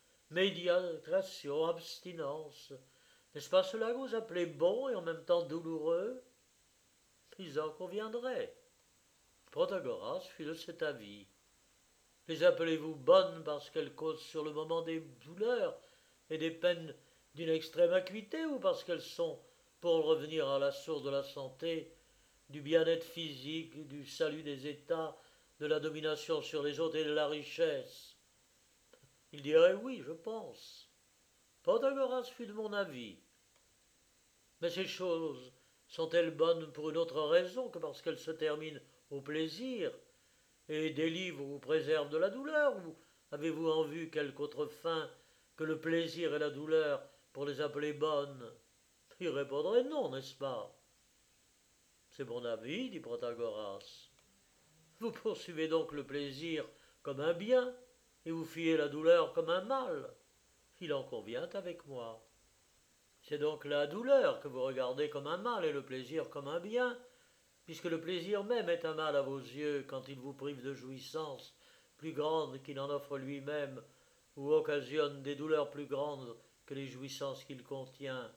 médiation, abstinence? N'est-ce pas cela que vous appelez bon et en même temps douloureux? Ils en conviendraient. Protagoras fut de cet avis. Les appelez-vous bonnes parce qu'elles causent sur le moment des douleurs et des peines d'une extrême acuité, ou parce qu'elles sont, pour revenir à la source de la santé, du bien-être physique, du salut des États, de la domination sur les autres et de la richesse? Il dirait oui, je pense. Protagoras fut de mon avis. Mais ces choses sont-elles bonnes pour une autre raison que parce qu'elles se terminent au plaisir et délivrent ou préservent de la douleur, ou avez-vous en vue quelque autre fin que le plaisir et la douleur pour les appeler bonnes? Il répondrait non, n'est-ce pas? C'est mon avis, dit Protagoras. Vous poursuivez donc le plaisir comme un bien, et vous fuyez la douleur comme un mal. Il en convient avec moi. C'est donc la douleur que vous regardez comme un mal et le plaisir comme un bien, puisque le plaisir même est un mal à vos yeux quand il vous prive de jouissances plus grandes qu'il en offre lui-même, ou occasionne des douleurs plus grandes que les jouissances qu'il contient.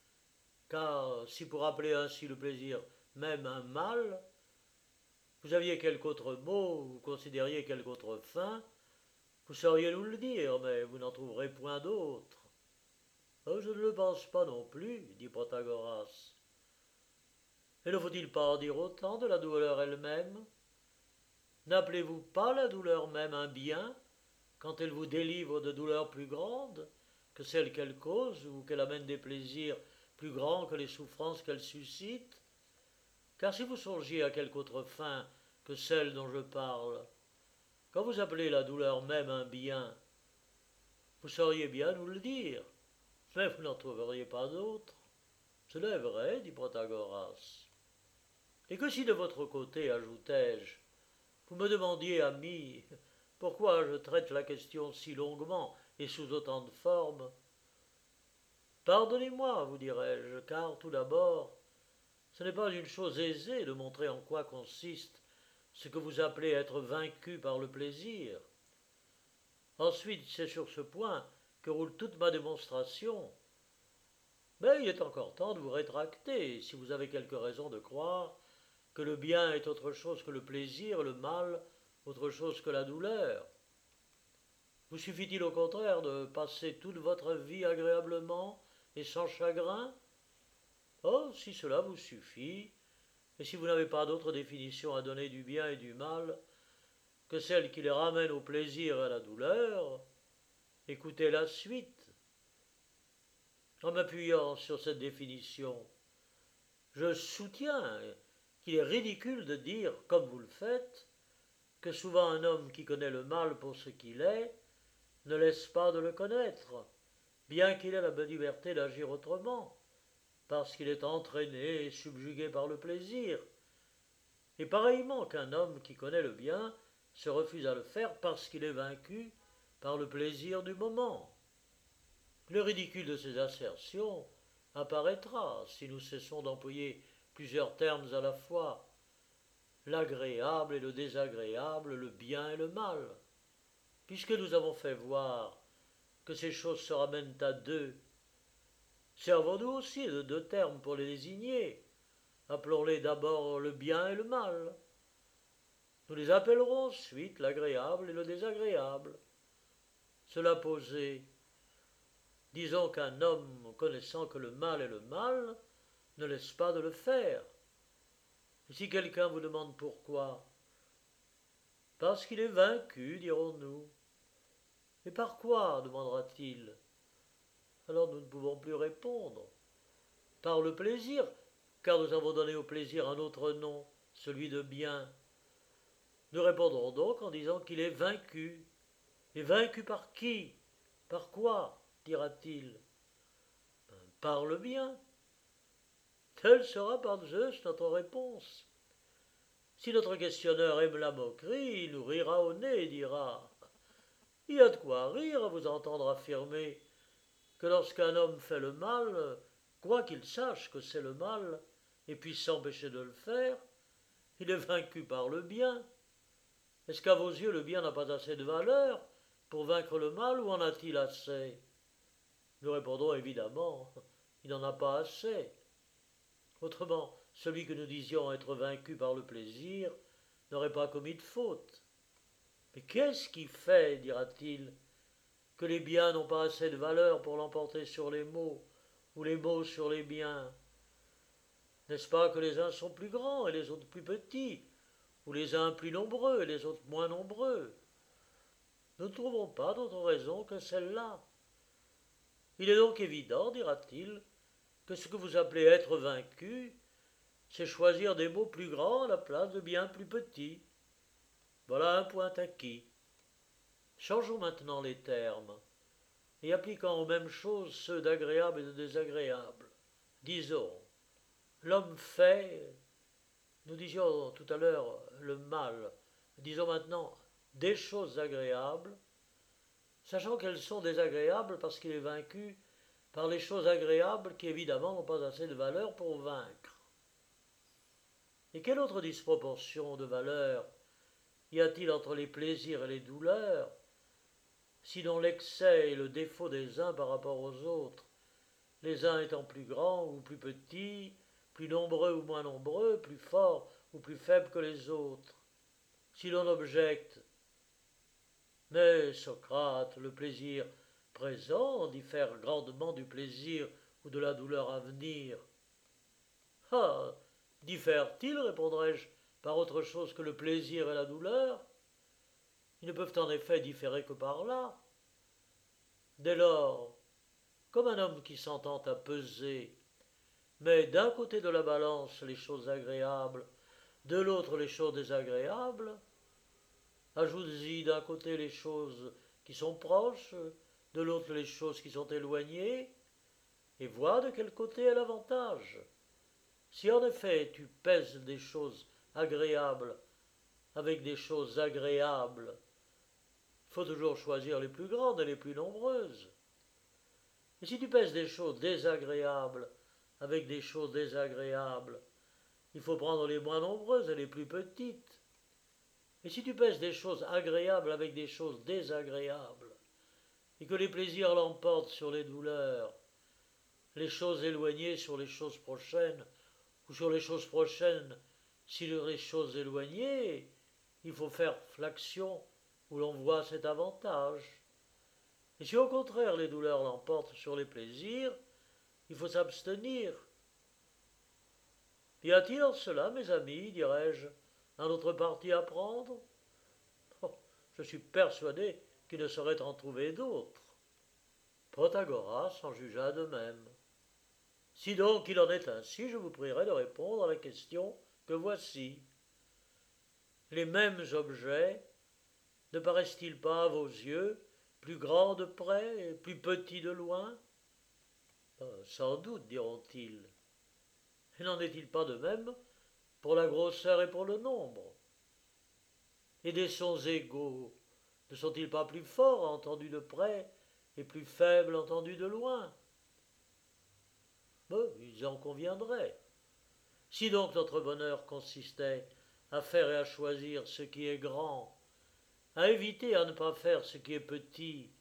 Car si pour appeler ainsi le plaisir même un mal, vous aviez quelque autre mot, vous considériez quelque autre fin, vous sauriez nous le dire, mais vous n'en trouverez point d'autre. Oh, je ne le pense pas non plus, dit Protagoras. Et ne faut-il pas en dire autant de la douleur elle-même? N'appelez-vous pas la douleur même un bien, quand elle vous délivre de douleurs plus grandes que celles qu'elle cause, ou qu'elle amène des plaisirs plus grands que les souffrances qu'elle suscite? Car si vous songiez à quelque autre fin que celle dont je parle, quand vous appelez la douleur même un bien, vous sauriez bien nous le dire, mais vous n'en trouveriez pas d'autre. Cela est vrai, dit Protagoras. Et que si de votre côté, ajoutai-je, vous me demandiez, ami, pourquoi je traite la question si longuement et sous autant de formes? Pardonnez-moi, vous dirais-je, car tout d'abord, Ce n'est pas une chose aisée de montrer en quoi consiste ce que vous appelez être vaincu par le plaisir. Ensuite, c'est sur ce point que roule toute ma démonstration. Mais il est encore temps de vous rétracter, si vous avez quelque raison de croire que le bien est autre chose que le plaisir, le mal autre chose que la douleur. Vous suffit-il au contraire de passer toute votre vie agréablement et sans chagrin? Oh, si cela vous suffit, et si vous n'avez pas d'autre définition à donner du bien et du mal que celle qui les ramène au plaisir et à la douleur, écoutez la suite. En m'appuyant sur cette définition, je soutiens qu'il est ridicule de dire, comme vous le faites, que souvent un homme qui connaît le mal pour ce qu'il est ne laisse pas de le connaître, bien qu'il ait la liberté d'agir autrement, parce qu'il est entraîné et subjugué par le plaisir, et pareillement qu'un homme qui connaît le bien se refuse à le faire parce qu'il est vaincu par le plaisir du moment. Le ridicule de ces assertions apparaîtra si nous cessons d'employer plusieurs termes à la fois, l'agréable et le désagréable, le bien et le mal, puisque nous avons fait voir que ces choses se ramènent à deux. Servons-nous aussi de deux termes pour les désigner. Appelons-les d'abord le bien et le mal. Nous les appellerons ensuite l'agréable et le désagréable. Cela posé, disons qu'un homme, connaissant que le mal est le mal, ne laisse pas de le faire. Et si quelqu'un vous demande pourquoi, parce qu'il est vaincu, dirons-nous. Et par quoi, demandera-t-il. Alors nous ne pouvons plus répondre. Par le plaisir, car nous avons donné au plaisir un autre nom, celui de bien. Nous répondrons donc en disant qu'il est vaincu. Et vaincu par qui? Par quoi? Dira-t-il. Ben, par le bien. Telle sera par Zeus notre réponse. Si notre questionneur aime la moquerie, il nous rira au nez et dira « Il y a de quoi rire à vous entendre affirmer que lorsqu'un homme fait le mal, quoi qu'il sache que c'est le mal et puisse s'empêcher de le faire, il est vaincu par le bien. Est-ce qu'à vos yeux le bien n'a pas assez de valeur pour vaincre le mal ou en a-t-il assez? » Nous répondons évidemment, il n'en a pas assez. Autrement, celui que nous disions être vaincu par le plaisir n'aurait pas commis de faute. Mais qu'est-ce qui fait, dira-t-il, que les biens n'ont pas assez de valeur pour l'emporter sur les maux, ou les maux sur les biens? N'est-ce pas que les uns sont plus grands et les autres plus petits, ou les uns plus nombreux et les autres moins nombreux? Nous ne trouvons pas d'autre raison que celle-là. Il est donc évident, dira-t-il, que ce que vous appelez être vaincu, c'est choisir des mots plus grands à la place de biens plus petits. Voilà un point acquis. Changeons maintenant les termes, et appliquant aux mêmes choses ceux d'agréable et de désagréable. Disons, l'homme fait, nous disions tout à l'heure le mal, disons maintenant des choses agréables, sachant qu'elles sont désagréables parce qu'il est vaincu par les choses agréables qui évidemment n'ont pas assez de valeur pour vaincre. Et quelle autre disproportion de valeur y a-t-il entre les plaisirs et les douleurs, sinon l'excès et le défaut des uns par rapport aux autres, les uns étant plus grands ou plus petits, plus nombreux ou moins nombreux, plus forts ou plus faibles que les autres? Si l'on objecte « Mais, Socrate, le plaisir présent diffère grandement du plaisir ou de la douleur à venir. » Ah, diffère-t-il, répondrai-je, par autre chose que le plaisir et la douleur? Ils ne peuvent en effet différer que par là. Dès lors, comme un homme qui s'entend à peser, met d'un côté de la balance les choses agréables, de l'autre les choses désagréables, ajoute-y d'un côté les choses qui sont proches, de l'autre les choses qui sont éloignées, et vois de quel côté est l'avantage. Si en effet tu pèses des choses agréables avec des choses agréables, il faut toujours choisir les plus grandes et les plus nombreuses. Et si tu pèses des choses désagréables avec des choses désagréables, il faut prendre les moins nombreuses et les plus petites. Et si tu pèses des choses agréables avec des choses désagréables, et que les plaisirs l'emportent sur les douleurs, les choses éloignées sur les choses prochaines, ou sur les choses prochaines sur les choses éloignées, il faut faire l'action où l'on voit cet avantage. Et si au contraire les douleurs l'emportent sur les plaisirs, il faut s'abstenir. Y a-t-il en cela, mes amis, dirais-je, un autre parti à prendre? Oh, je suis persuadé qu'il ne saurait en trouver d'autres. Protagoras en jugea de même. Si donc il en est ainsi, je vous prierai de répondre à la question que voici. Les mêmes objets ne paraissent-ils pas à vos yeux plus grands de près et plus petits de loin? euh, Sans doute, diront-ils. Et n'en est-il pas de même pour la grosseur et pour le nombre? Et des sons égaux ne sont-ils pas plus forts entendus de près et plus faibles entendus de loin? Ben, ils en conviendraient. Si donc notre bonheur consistait à faire et à choisir ce qui est grand, à éviter et à ne pas faire ce qui est petit,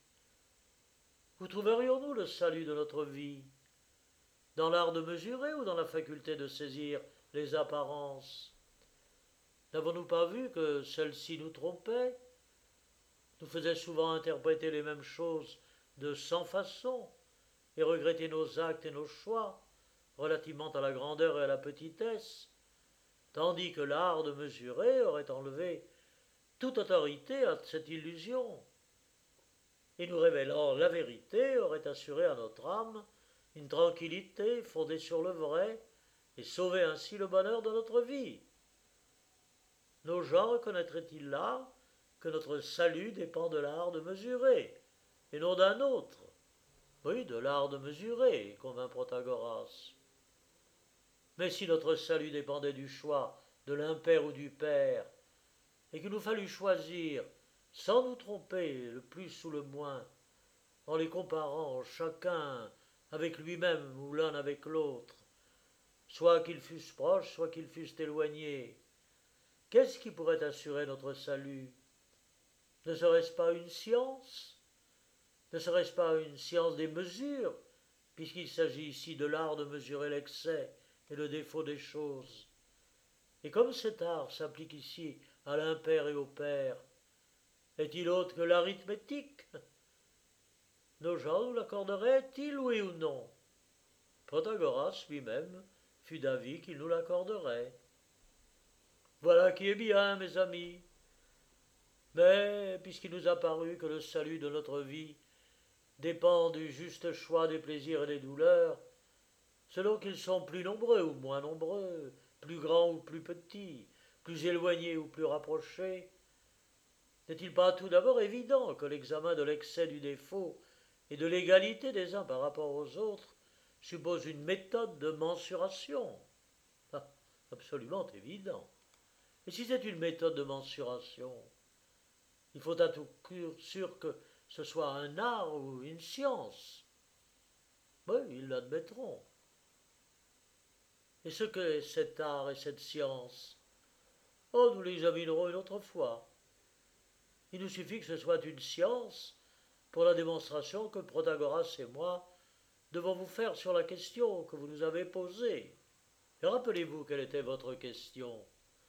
où trouverions-nous le salut de notre vie? Dans l'art de mesurer ou dans la faculté de saisir les apparences? N'avons-nous pas vu que celle-ci nous trompait, nous faisait souvent interpréter les mêmes choses de cent façons et regretter nos actes et nos choix relativement à la grandeur et à la petitesse, tandis que l'art de mesurer aurait enlevé toute autorité à cette illusion, et nous révélant la vérité aurait assuré à notre âme une tranquillité fondée sur le vrai et sauvé ainsi le bonheur de notre vie. Nos gens reconnaîtraient-ils là que notre salut dépend de l'art de mesurer, et non d'un autre? Oui, de l'art de mesurer, convint Protagoras. Mais si notre salut dépendait du choix de l'impair ou du pair, et qu'il nous fallut choisir, sans nous tromper, le plus ou le moins, en les comparant chacun avec lui-même ou l'un avec l'autre, soit qu'ils fussent proches, soit qu'ils fussent éloignés, qu'est-ce qui pourrait assurer notre salut? Ne serait-ce pas une science? Ne serait-ce pas une science des mesures, puisqu'il s'agit ici de l'art de mesurer l'excès et le défaut des choses? Et comme cet art s'applique ici à l'impair et au pair, est-il autre que l'arithmétique? Nos gens nous l'accorderaient-ils, oui ou non? Protagoras lui-même fut d'avis qu'il nous l'accorderait. Voilà qui est bien, mes amis. Mais, puisqu'il nous a paru que le salut de notre vie dépend du juste choix des plaisirs et des douleurs, selon qu'ils sont plus nombreux ou moins nombreux, plus grands ou plus petits, plus éloignés ou plus rapprochés, n'est-il pas tout d'abord évident que l'examen de l'excès du défaut et de l'égalité des uns par rapport aux autres suppose une méthode de mensuration? Ah, absolument évident. Et si c'est une méthode de mensuration, il faut à tout coup sûr que ce soit un art ou une science. Oui, ils l'admettront. Et ce qu'est cet art et cette science? Oh, nous l'examinerons une autre fois. Il nous suffit que ce soit une science pour la démonstration que Protagoras et moi devons vous faire sur la question que vous nous avez posée. Et rappelez-vous quelle était votre question.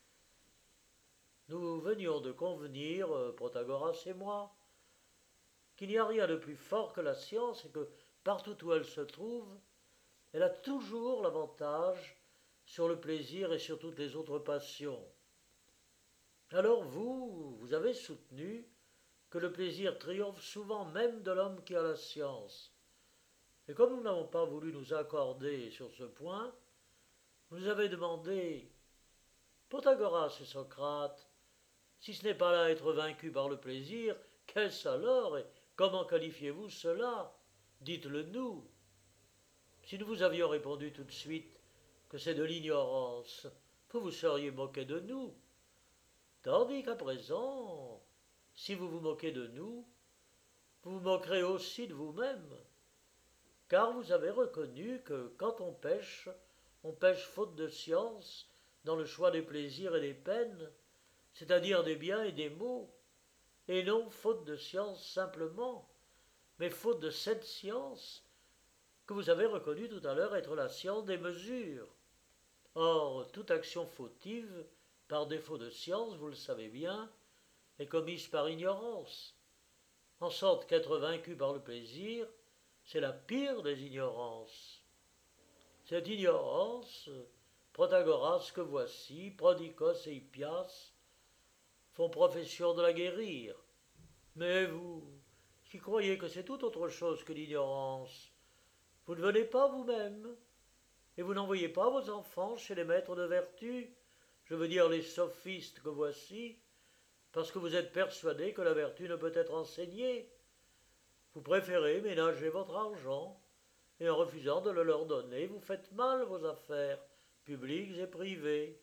Nous venions de convenir, Protagoras et moi, qu'il n'y a rien de plus fort que la science et que partout où elle se trouve, elle a toujours l'avantage sur le plaisir et sur toutes les autres passions. Alors vous, vous avez soutenu que le plaisir triomphe souvent même de l'homme qui a la science. Et comme nous n'avons pas voulu nous accorder sur ce point, vous nous avez demandé, Protagoras et Socrate, si ce n'est pas là être vaincu par le plaisir, qu'est-ce alors et comment qualifiez-vous cela? Dites-le nous. Si nous vous avions répondu tout de suite que c'est de l'ignorance, vous vous seriez moqué de nous. Tandis qu'à présent, si vous vous moquez de nous, vous vous moquerez aussi de vous-même, car vous avez reconnu que quand on pêche, on pêche faute de science, dans le choix des plaisirs et des peines, c'est-à-dire des biens et des maux, et non faute de science simplement, mais faute de cette science que vous avez reconnue tout à l'heure être la science des mesures. Or, toute action fautive, par défaut de science, vous le savez bien, est commise par ignorance, en sorte qu'être vaincu par le plaisir, c'est la pire des ignorances. Cette ignorance, Protagoras que voici, Prodikos et Hippias, font profession de la guérir. Mais vous, qui croyez que c'est tout autre chose que l'ignorance, vous ne venez pas vous-même, et vous n'envoyez pas vos enfants chez les maîtres de vertu, je veux dire les sophistes que voici, parce que vous êtes persuadés que la vertu ne peut être enseignée. Vous préférez ménager votre argent, et en refusant de le leur donner, vous faites mal vos affaires, publiques et privées.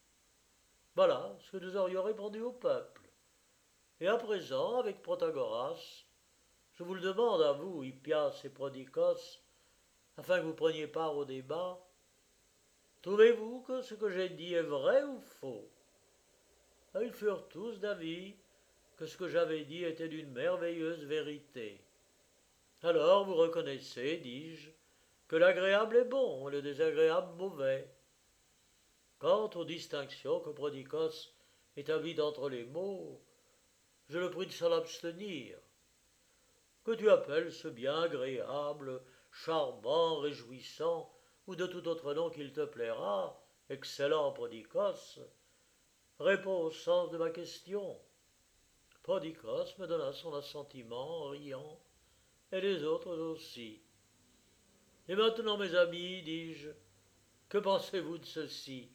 Voilà ce que nous aurions répondu au peuple. Et à présent, avec Protagoras, je vous le demande à vous, Hippias et Prodikos, afin que vous preniez part au débat, trouvez-vous que ce que j'ai dit est vrai ou faux? Ils furent tous d'avis que ce que j'avais dit était d'une merveilleuse vérité. Alors vous reconnaissez, dis-je, que l'agréable est bon et le désagréable mauvais. Quant aux distinctions que Prodikos établit entre les mots, je le prie de s'en abstenir. Que tu appelles ce bien agréable, charmant, réjouissant, ou de tout autre nom qu'il te plaira, excellent Prodikos, réponds au sens de ma question. Prodikos me donna son assentiment en riant, et les autres aussi. Et maintenant, mes amis, dis-je, que pensez-vous de ceci?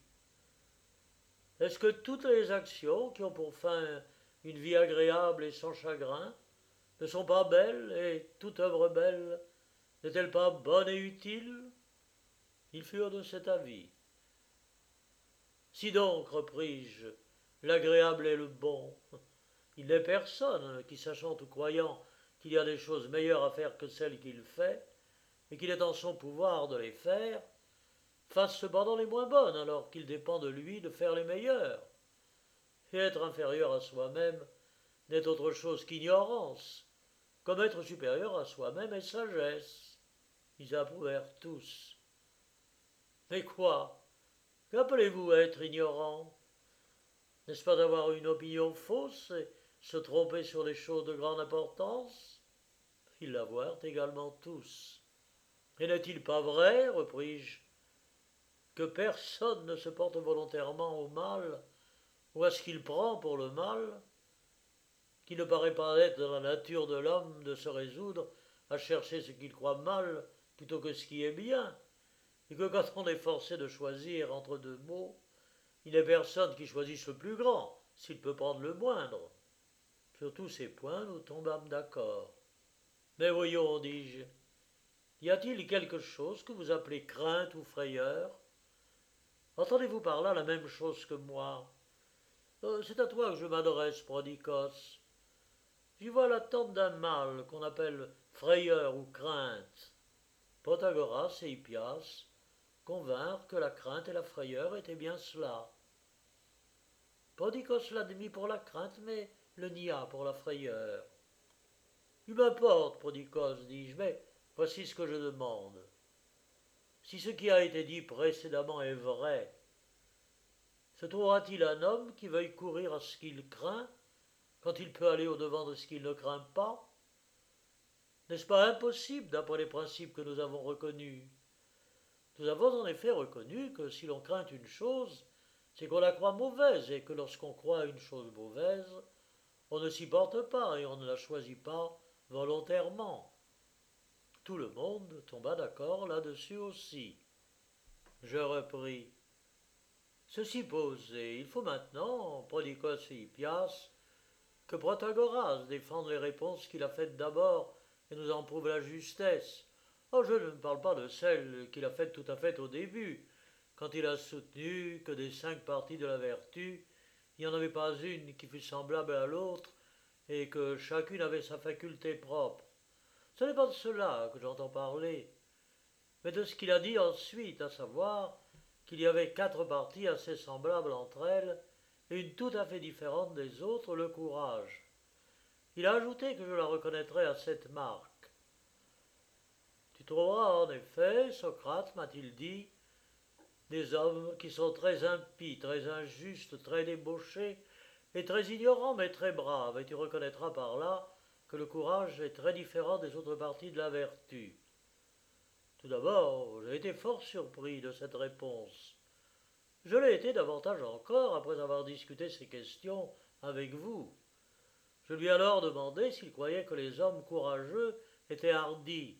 Est-ce que toutes les actions qui ont pour fin une vie agréable et sans chagrin ne sont pas belles, et toute œuvre belle n'est-elle pas bonne et utile? Ils furent de cet avis. Si donc, repris-je, l'agréable est le bon, il n'est personne qui, sachant ou croyant qu'il y a des choses meilleures à faire que celles qu'il fait, et qu'il est en son pouvoir de les faire, fasse cependant les moins bonnes, alors qu'il dépend de lui de faire les meilleures. Et être inférieur à soi-même n'est autre chose qu'ignorance, comme être supérieur à soi-même est sagesse. Ils approuvèrent tous. Mais quoi? Qu'appelez-vous être ignorant? N'est-ce pas d'avoir une opinion fausse et se tromper sur les choses de grande importance? Ils l'avouèrent également tous. Et n'est-il pas vrai, repris-je, que personne ne se porte volontairement au mal ou à ce qu'il prend pour le mal, qu'il ne paraît pas être dans la nature de l'homme de se résoudre à chercher ce qu'il croit mal plutôt que ce qui est bien, et que quand on est forcé de choisir entre deux maux, il n'est personne qui choisisse le plus grand s'il peut prendre le moindre. Sur tous ces points, nous tombâmes d'accord. Mais voyons, dis-je, y a-t-il quelque chose que vous appelez crainte ou frayeur? Entendez-vous par là la même chose que moi? euh, C'est à toi que je m'adresse, Prodikos. J'y vois l'attente d'un mal qu'on appelle frayeur ou crainte. Protagoras et Hippias convinrent que la crainte et la frayeur étaient bien cela. Prodikos l'admit pour la crainte, mais le nia pour la frayeur. Il m'importe, Prodikos, dis-je, mais voici ce que je demande. Si ce qui a été dit précédemment est vrai, se trouvera-t-il un homme qui veuille courir à ce qu'il craint quand il peut aller au-devant de ce qu'il ne craint pas? N'est-ce pas impossible d'après les principes que nous avons reconnus? Nous avons en effet reconnu que si l'on craint une chose, c'est qu'on la croit mauvaise, et que lorsqu'on croit une chose mauvaise, on ne s'y porte pas et on ne la choisit pas volontairement. Tout le monde tomba d'accord là-dessus aussi. Je repris. Ceci posé, il faut maintenant, Prodikos et Hippias, que Protagoras défende les réponses qu'il a faites d'abord et nous en prouve la justesse. Oh, je ne parle pas de celles qu'il a faites tout à fait au début, quand il a soutenu que des cinq parties de la vertu, il n'y en avait pas une qui fût semblable à l'autre, et que chacune avait sa faculté propre. Ce n'est pas de cela que j'entends parler, mais de ce qu'il a dit ensuite, à savoir qu'il y avait quatre parties assez semblables entre elles, et une tout à fait différente des autres, le courage. Il a ajouté que je la reconnaîtrais à cette marque. Tu trouveras en effet, Socrate, m'a-t-il dit, des hommes qui sont très impies, très injustes, très débauchés, et très ignorants, mais très braves, et tu reconnaîtras par là que le courage est très différent des autres parties de la vertu. Tout d'abord, j'ai été fort surpris de cette réponse. Je l'ai été davantage encore après avoir discuté ces questions avec vous. Je lui ai alors demandé s'il croyait que les hommes courageux étaient hardis.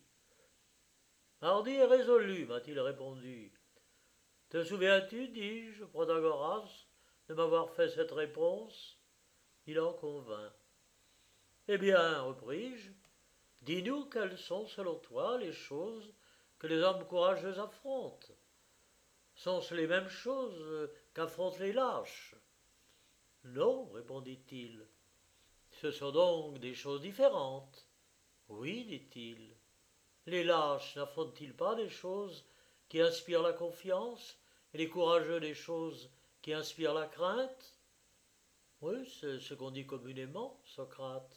Hardi et résolu, m'a-t-il répondu. Te souviens-tu, dis-je, Protagoras, de m'avoir fait cette réponse? Il en convint. Eh bien, repris-je, dis-nous quelles sont, selon toi, les choses que les hommes courageux affrontent. Sont-ce les mêmes choses qu'affrontent les lâches? Non, répondit-il. Ce sont donc des choses différentes. Oui, dit-il. Les lâches n'affrontent-ils pas des choses qui inspirent la confiance, et les courageux des choses qui inspirent la crainte? Oui, c'est ce qu'on dit communément, Socrate.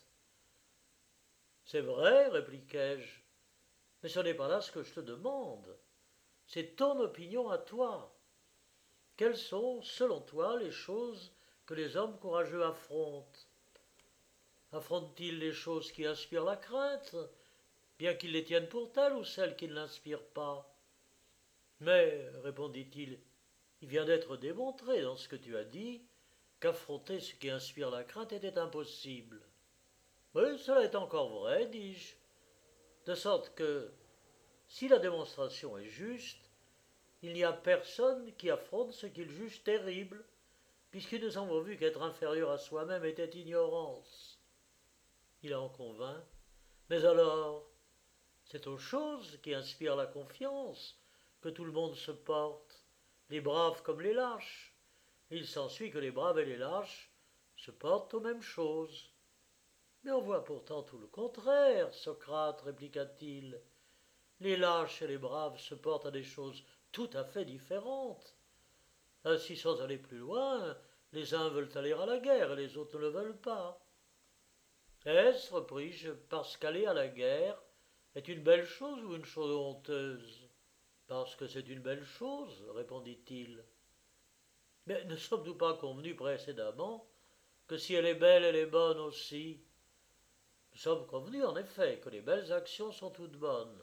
C'est vrai, répliquai-je, mais ce n'est pas là ce que je te demande. C'est ton opinion à toi. Quelles sont, selon toi, les choses que les hommes courageux affrontent? Affrontent-ils les choses qui inspirent la crainte, bien qu'ils les tiennent pour telles, ou celles qui ne l'inspirent pas? Mais, répondit-il, il vient d'être démontré dans ce que tu as dit qu'affronter ce qui inspire la crainte était impossible. Oui, cela est encore vrai, dis-je, de sorte que, si la démonstration est juste, il n'y a personne qui affronte ce qu'il juge terrible, puisque nous avons vu qu'être inférieur à soi-même était ignorance. Il en convint. Mais alors, c'est aux choses qui inspirent la confiance que tout le monde se porte, les braves comme les lâches. Et il s'ensuit que les braves et les lâches se portent aux mêmes choses. Mais on voit pourtant tout le contraire, Socrate, répliqua-t-il. Les lâches et les braves se portent à des choses tout à fait différentes. Ainsi, sans aller plus loin, les uns veulent aller à la guerre et les autres ne le veulent pas. Est-ce, repris-je, parce qu'aller à la guerre est une belle chose ou une chose honteuse? Parce que c'est une belle chose, répondit-il. Mais ne sommes-nous pas convenus précédemment que si elle est belle, elle est bonne aussi? Nous sommes convenus, en effet, que les belles actions sont toutes bonnes.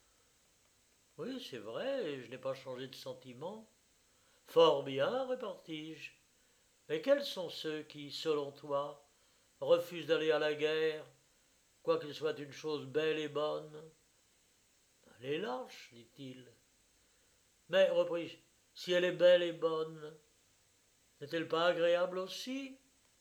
Oui, c'est vrai, et je n'ai pas changé de sentiment. Fort bien, repartis-je. Mais quels sont ceux qui, selon toi, refusent d'aller à la guerre, quoiqu'il soit une chose belle et bonne? Les lâches, dit-il. Mais, repris-je, si elle est belle et bonne, n'est-elle pas agréable aussi?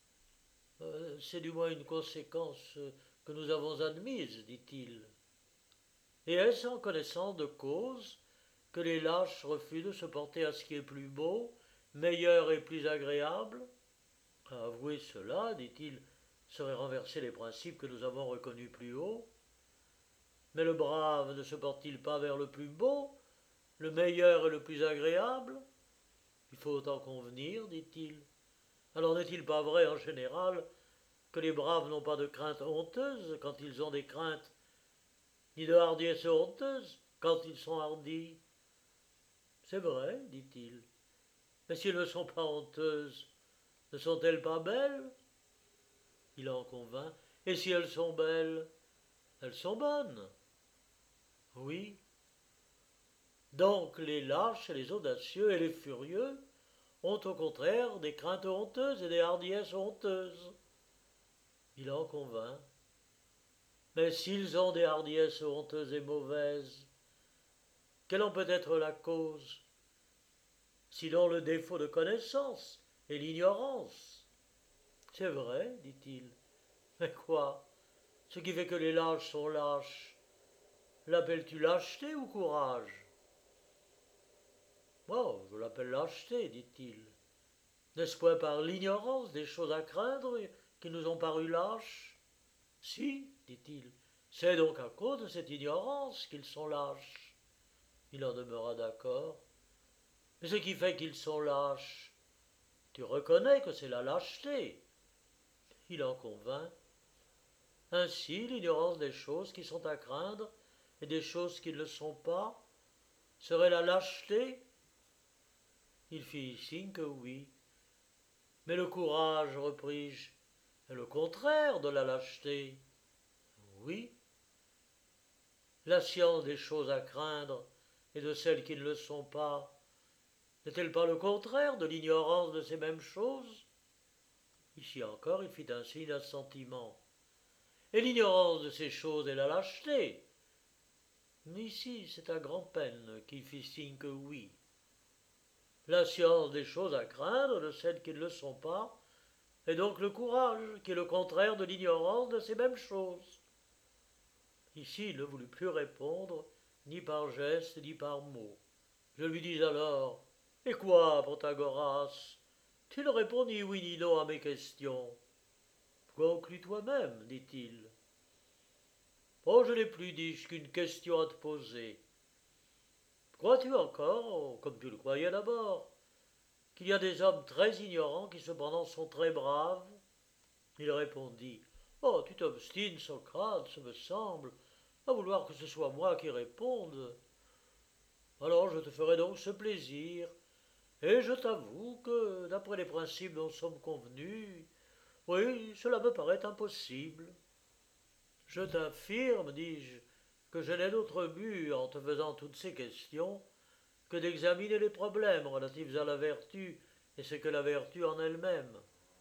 euh, C'est du moins une conséquence que nous avons admise, dit-il. Et est-ce en connaissance de cause que les lâches refusent de se porter à ce qui est plus beau, meilleur et plus agréable? Avouer cela, dit-il, serait renverser les principes que nous avons reconnus plus haut. Mais le brave ne se porte-t-il pas vers le plus beau, le meilleur et le plus agréable? Il faut en convenir, dit-il. Alors n'est-il pas vrai en général que les braves n'ont pas de crainte honteuse quand ils ont des craintes, ni de hardiesse honteuse quand ils sont hardis? C'est vrai, dit-il. Mais si elles ne sont pas honteuses, ne sont-elles pas belles? Il en convint. Et si elles sont belles, elles sont bonnes. Oui. Donc les lâches et les audacieux et les furieux ont au contraire des craintes honteuses et des hardiesses honteuses. Il en convint. Mais s'ils ont des hardiesses honteuses et mauvaises, quelle en peut être la cause, sinon le défaut de connaissance et l'ignorance? C'est vrai, dit-il. Mais quoi? Ce qui fait que les lâches sont lâches, l'appelles-tu lâcheté ou courage? Oh, je l'appelle lâcheté, dit-il. N'est-ce point par l'ignorance des choses à craindre qui nous ont paru lâches? Si, dit-il, c'est donc à cause de cette ignorance qu'ils sont lâches. Il en demeura d'accord. Mais ce qui fait qu'ils sont lâches, tu reconnais que c'est la lâcheté. Il en convint. Ainsi, l'ignorance des choses qui sont à craindre et des choses qui ne le sont pas serait la lâcheté. Il fit signe que oui. Mais le courage, repris-je, est le contraire de la lâcheté. Oui. La science des choses à craindre et de celles qui ne le sont pas n'est-elle pas le contraire de l'ignorance de ces mêmes choses? Ici encore, il fit un signe d'assentiment. Et l'ignorance de ces choses est la lâcheté. Mais ici, c'est à grand-peine qu'il fit signe que oui. La science des choses à craindre, de celles qui ne le sont pas, est donc le courage, qui est le contraire de l'ignorance de ces mêmes choses. Ici, il ne voulut plus répondre, ni par geste, ni par mot. Je lui dis alors, « Et quoi, Protagoras? Tu ne réponds ni oui ni non à mes questions. » « Conclus toi-même, dit-il. « Oh, je n'ai plus, dis-je, qu'une question à te poser. Crois-tu encore, comme tu le croyais d'abord, qu'il y a des hommes très ignorants qui cependant sont très braves? » Il répondit, « Oh, tu t'obstines, Socrate, ce me semble, à vouloir que ce soit moi qui réponde. Alors je te ferai donc ce plaisir, et je t'avoue que, d'après les principes dont nous sommes convenus, oui, cela me paraît impossible. Je t'affirme, dis-je, que je n'ai d'autre but en te faisant toutes ces questions que d'examiner les problèmes relatifs à la vertu et ce que la vertu en elle-même.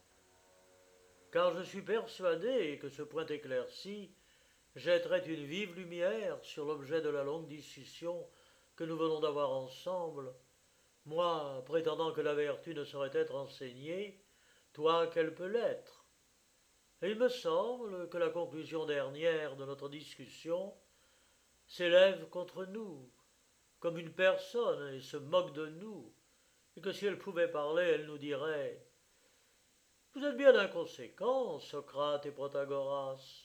Car je suis persuadé que ce point éclairci jetterait une vive lumière sur l'objet de la longue discussion que nous venons d'avoir ensemble, moi prétendant que la vertu ne saurait être enseignée, toi qu'elle peut l'être. Et il me semble que la conclusion dernière de notre discussion s'élève contre nous, comme une personne, et se moque de nous, et que si elle pouvait parler, elle nous dirait « Vous êtes bien inconséquents, Socrate et Protagoras.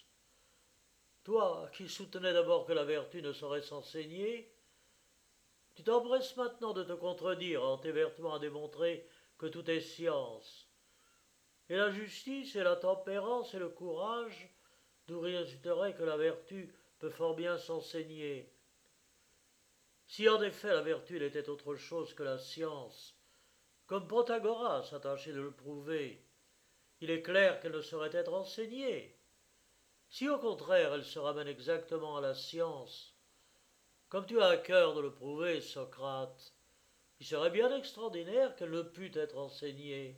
Toi, qui soutenais d'abord que la vertu ne saurait s'enseigner, tu t'empresses maintenant de te contredire en t'évertuant à démontrer que tout est science. Et la justice et la tempérance et le courage, d'où résulterait que la vertu peut fort bien s'enseigner. Si en effet la vertu n'était autre chose que la science, comme Protagoras a tâché de le prouver, il est clair qu'elle ne saurait être enseignée. Si au contraire elle se ramène exactement à la science, comme tu as à cœur de le prouver, Socrate, il serait bien extraordinaire qu'elle ne pût être enseignée.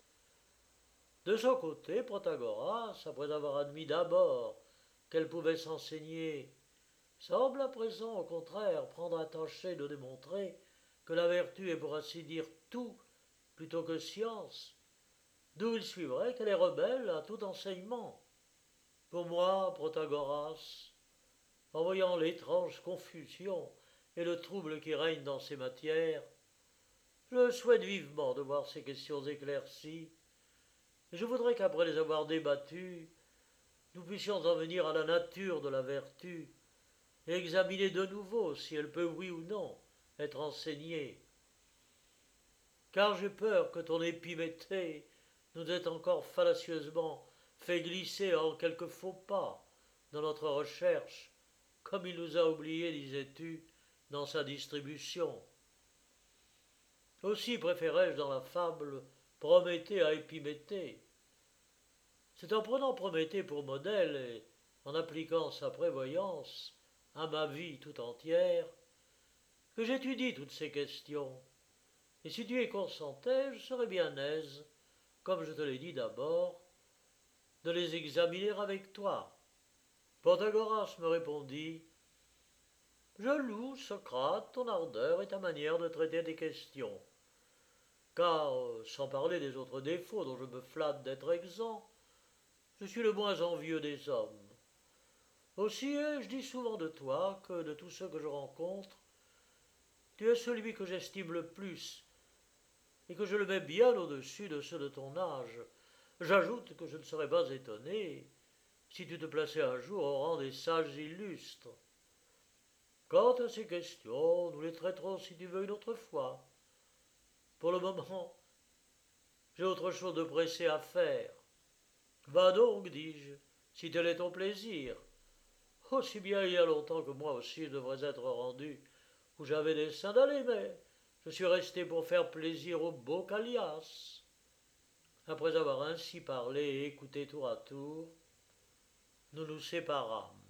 De son côté, Protagoras, après avoir admis d'abord qu'elle pouvait s'enseigner, semble à présent, au contraire, prendre à tâcher de démontrer que la vertu est pour ainsi dire tout plutôt que science, d'où il suivrait qu'elle est rebelle à tout enseignement. Pour moi, Protagoras, en voyant l'étrange confusion et le trouble qui règne dans ces matières, je souhaite vivement de voir ces questions éclaircies, et je voudrais qu'après les avoir débattues, nous puissions en venir à la nature de la vertu, et examiner de nouveau si elle peut, oui ou non, être enseignée. Car j'ai peur que ton Épiméthée nous ait encore fallacieusement fait glisser en quelques faux pas dans notre recherche, comme il nous a oubliés, disais-tu, dans sa distribution. Aussi préférais-je dans la fable Prométhée à Épiméthée. C'est en prenant Prométhée pour modèle et en appliquant sa prévoyance à ma vie tout entière que j'étudie toutes ces questions. Et si tu y consentais, je serais bien aise, comme je te l'ai dit d'abord, de les examiner avec toi. Protagoras me répondit « Je loue, Socrate, ton ardeur et ta manière de traiter des questions, car, sans parler des autres défauts dont je me flatte d'être exempt, je suis le moins envieux des hommes. Aussi, je dis souvent de toi que, de tous ceux que je rencontre, tu es celui que j'estime le plus, et que je le mets bien au-dessus de ceux de ton âge. J'ajoute que je ne serais pas étonné si tu te plaçais un jour au rang des sages illustres. Quant à ces questions, nous les traiterons si tu veux une autre fois. Pour le moment, j'ai autre chose de pressé à faire. Va donc, dis-je, si tel est ton plaisir. Aussi bien il y a longtemps que moi aussi je devrais être rendu où j'avais dessein d'aller, mais je suis resté pour faire plaisir au beau Callias. Après avoir ainsi parlé et écouté tour à tour, nous nous séparâmes.